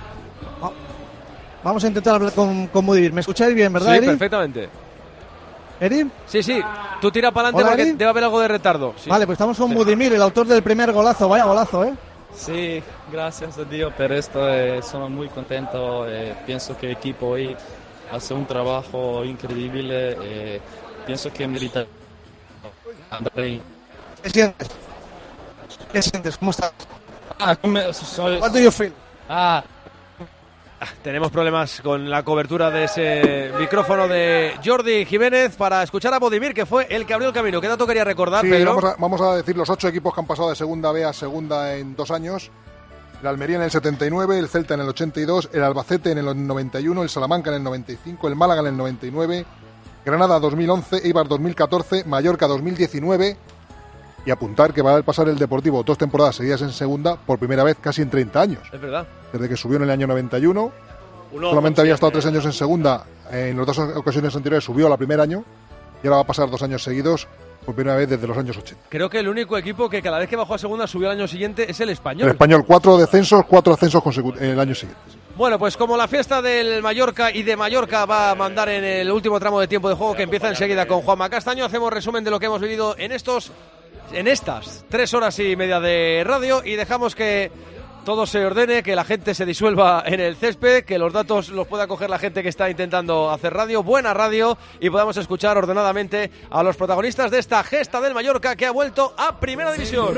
Vamos a intentar hablar con, con Mudivir. ¿Me escucháis bien, verdad, Sí, Eri? perfectamente. ¿Eri? Sí, sí. Tú tira para adelante Hola, porque Eri. debe haber algo de retardo. Sí. Vale, pues estamos con Mudimir, el autor del primer golazo. Vaya golazo, ¿eh? Sí, gracias a Dios, pero esto eh, soy muy contento. Eh, pienso que el equipo hoy hace un trabajo increíble. Eh, pienso que merita. Andrei. ¿Qué sientes? ¿Qué sientes? ¿Cómo estás? Ah, me, soy, What do you feel? Ah, Tenemos problemas con la cobertura de ese micrófono de Jordi Jiménez para escuchar a Bodimir, que fue el que abrió el camino. ¿Qué dato quería recordar, Sí, Pedro? vamos a, vamos a decir los ocho equipos que han pasado de segunda B a segunda en dos años. El Almería en el setenta y nueve, el Celta en el ochenta y dos, el Albacete en el noventa y uno, el Salamanca en el noventa y cinco, el Málaga en el noventa y nueve, Granada dos mil once, Eibar dos mil catorce, Mallorca dos mil diecinueve. Y apuntar que va a pasar el Deportivo dos temporadas seguidas en segunda por primera vez casi en treinta años. Es verdad. Desde que subió en el año noventa y uno. Uno, Solamente había estado siete. tres años en segunda. En las dos ocasiones anteriores subió al primer año. Y ahora va a pasar dos años seguidos por primera vez desde los años ochenta. Creo que el único equipo que cada vez que bajó a segunda subió al año siguiente es el Español. El Español, cuatro descensos, cuatro ascensos consecutivos el año siguiente. Bueno, pues como la fiesta del Mallorca y de Mallorca va a mandar en el último tramo de tiempo de juego que empieza enseguida con Juanma Castaño, hacemos resumen de lo que hemos vivido en estos, en estas tres horas y media de radio y dejamos que todo se ordene, que la gente se disuelva en el césped, que los datos los pueda coger la gente que está intentando hacer radio, buena radio, y podamos escuchar ordenadamente a los protagonistas de esta gesta del Mallorca que ha vuelto a Primera División.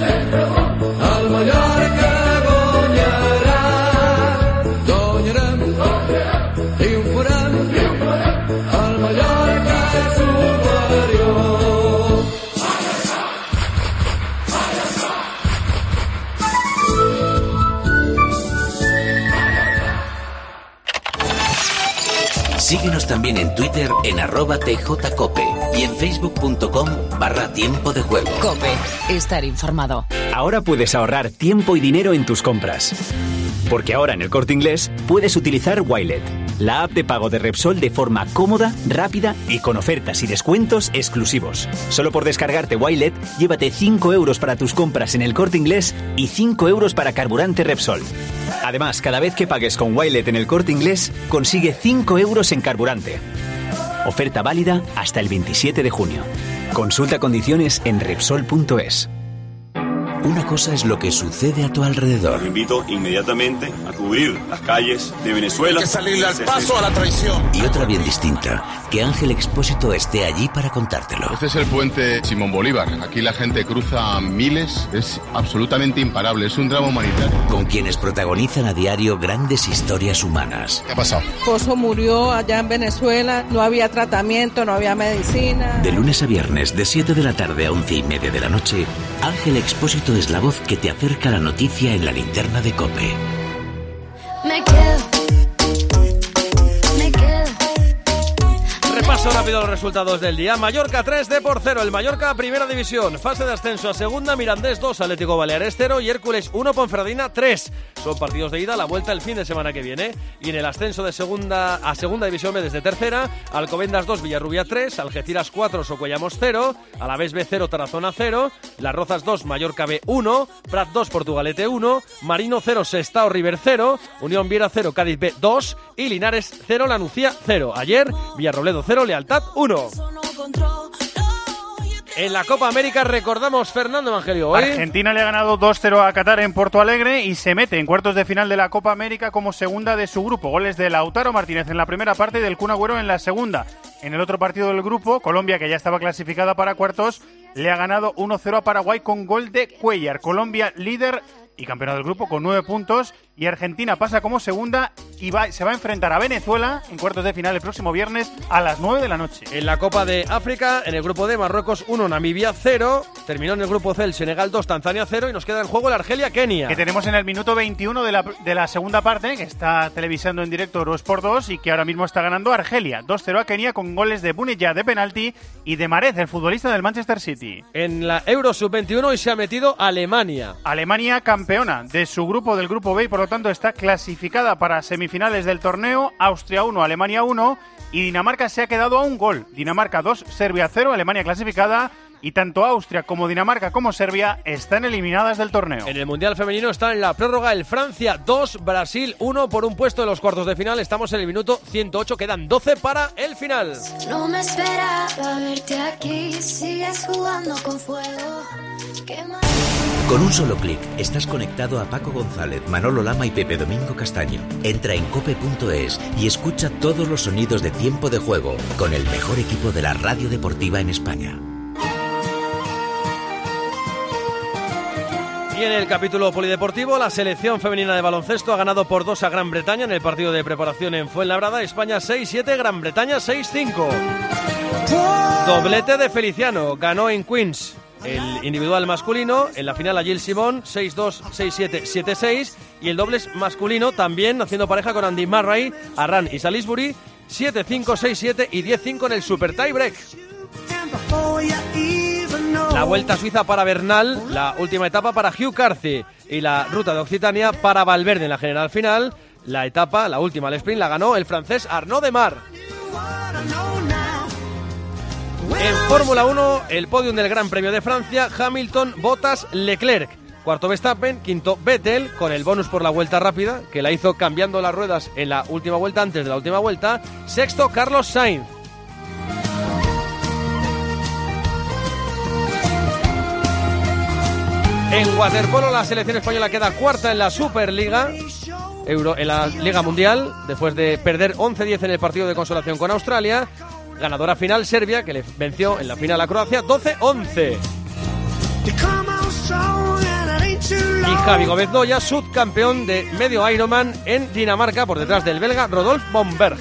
Al Mallorca guanyarà, guanyarem, triomfarem, el Mallorca és superior. Síguenos también en Twitter en arroba tjcope y en facebook.com barra tiempo de juego. Cope, estar informado. Ahora puedes ahorrar tiempo y dinero en tus compras. Porque ahora en el Corte Inglés puedes utilizar Wilet, la app de pago de Repsol de forma cómoda, rápida y con ofertas y descuentos exclusivos. Solo por descargarte Wilet, llévate cinco euros para tus compras en el Corte Inglés y cinco euros para carburante Repsol. Además, cada vez que pagues con Wilet en el Corte Inglés, consigue cinco euros en carburante. Oferta válida hasta el veintisiete de junio. Consulta condiciones en Repsol punto es. Una cosa es lo que sucede a tu alrededor. Lo invito inmediatamente a cubrir las calles de Venezuela. Hay que salirle al paso a la traición. Y otra bien distinta, que Ángel Expósito esté allí para contártelo. Este es el puente Simón Bolívar. Aquí la gente cruza miles. Es absolutamente imparable. Es un drama humanitario. Con quienes protagonizan a diario grandes historias humanas. ¿Qué ha pasado? Mi esposo murió allá en Venezuela. No había tratamiento, no había medicina. De lunes a viernes, de siete de la tarde a once y media de la noche, Ángel Expósito es la voz que te acerca la noticia en la linterna de COPE. Me quedo, me quedo. Repaso rápido los resultados del día. Mallorca tres, Depor cero. El Mallorca primera división. Fase de ascenso a segunda. Mirandés dos, Atlético Baleares cero y Hércules uno, Ponferradina tres. Son partidos de ida, la vuelta el fin de semana que viene. Y en el ascenso de segunda a segunda división B desde tercera, Alcobendas dos, Villarrubia tres, Algeciras cuatro, Socuellamos cero, Alavés B cero, Tarazona cero, Las Rozas dos, Mallorca B uno, Prat dos, Portugalete uno, Marino cero, Sestao River cero, Unión Viera cero, Cádiz B dos y Linares cero, Lanucía cero. Ayer, Villarrobledo cero, Lealtad uno. En la Copa América recordamos Fernando Evangelio. ¿Hoy? Argentina le ha ganado dos cero a Qatar en Porto Alegre y se mete en cuartos de final de la Copa América como segunda de su grupo. Goles de Lautaro Martínez en la primera parte y del Kun Agüero en la segunda. En el otro partido del grupo, Colombia, que ya estaba clasificada para cuartos, le ha ganado uno cero a Paraguay con gol de Cuellar. Colombia líder y campeona del grupo con nueve puntos, y Argentina pasa como segunda y va, se va a enfrentar a Venezuela en cuartos de final el próximo viernes a las nueve de la noche. En la Copa de África, en el grupo D, Marruecos uno, Namibia cero, terminó en el grupo C el Senegal dos, Tanzania cero, y nos queda en juego el Argelia-Kenia. Que tenemos en el minuto veintiuno de la, de la segunda parte, que está televisando en directo Eurosport dos y que ahora mismo está ganando Argelia dos cero a Kenia con goles de Bunilla de penalti y de Marez, el futbolista del Manchester City. En la Euro sub veintiuno hoy se ha metido Alemania. Alemania campeona de su grupo, del grupo B, y por lo tanto está clasificada para semifinales del torneo. Austria uno, Alemania uno, y Dinamarca se ha quedado a un gol. Dinamarca dos, Serbia cero, Alemania clasificada, y tanto Austria como Dinamarca como Serbia están eliminadas del torneo. En el Mundial Femenino está en la prórroga el Francia dos, Brasil uno por un puesto en los cuartos de final. Estamos en el minuto ciento ocho, quedan doce para el final. No me esperaba verte aquí, sigues jugando con fuego. Qué mal... Con un solo clic estás conectado a Paco González, Manolo Lama y Pepe Domingo Castaño. Entra en cope punto es y escucha todos los sonidos de Tiempo de Juego con el mejor equipo de la radio deportiva en España. Y en el capítulo polideportivo, la selección femenina de baloncesto ha ganado por dos a Gran Bretaña en el partido de preparación en Fuenlabrada. España seis siete, Gran Bretaña seis cinco. Doblete de Feliciano, ganó en Queens el individual masculino, en la final a Gilles Simon, seis dos, seis siete, siete seis, y el dobles masculino también haciendo pareja con Andy Murray, Arran y Salisbury, siete cinco, seis siete y diez cinco en el super tie break. La Vuelta a Suiza para Bernal, la última etapa para Hugh Carthy, y la Ruta de Occitania para Valverde en la general final. La etapa, la última, el sprint, la ganó el francés Arnaud Demar. En Fórmula uno, el podium del Gran Premio de Francia, Hamilton, Bottas, Leclerc. Cuarto Verstappen, quinto Vettel, con el bonus por la vuelta rápida, que la hizo cambiando las ruedas en la última vuelta, antes de la última vuelta. Sexto, Carlos Sainz. En waterpolo, la selección española queda cuarta en la Superliga Euro, en la Liga Mundial, después de perder once diez en el partido de consolación con Australia. Ganadora final Serbia, que le venció en la final a Croacia doce once. Y Javi Gómez Doya, subcampeón de medio Ironman en Dinamarca, por detrás del belga Rodolphe Bomberg.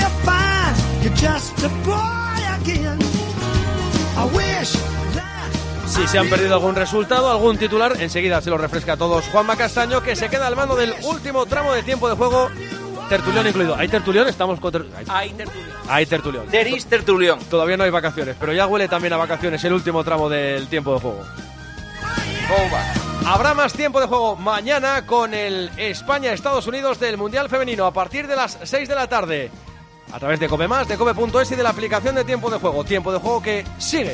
Si se han perdido algún resultado, algún titular, enseguida se lo refresca a todos Juanma Castaño, que se queda al mando del último tramo de tiempo de juego. Tertulión incluido. ¿Hay tertulión? Estamos con ter... Hay tertulión. Hay tertulión. There is tertulión. Todavía no hay vacaciones, pero ya huele también a vacaciones el último tramo del tiempo de juego. Habrá más tiempo de juego mañana con el España-Estados Unidos del Mundial Femenino a partir de las seis de la tarde. A través de Cope Más, de cope punto es y de la aplicación de Tiempo de Juego. Tiempo de juego que sigue.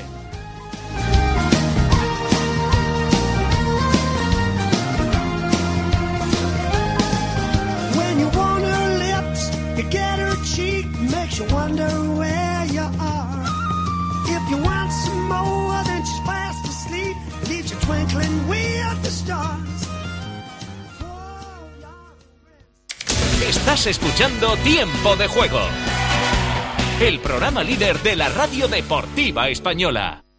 You get her cheek, makes you wonder where you are. If you want some more, then she's fast asleep, leaves you twinkling with the stars. Estás escuchando Tiempo de Juego, el programa líder de la radio deportiva española.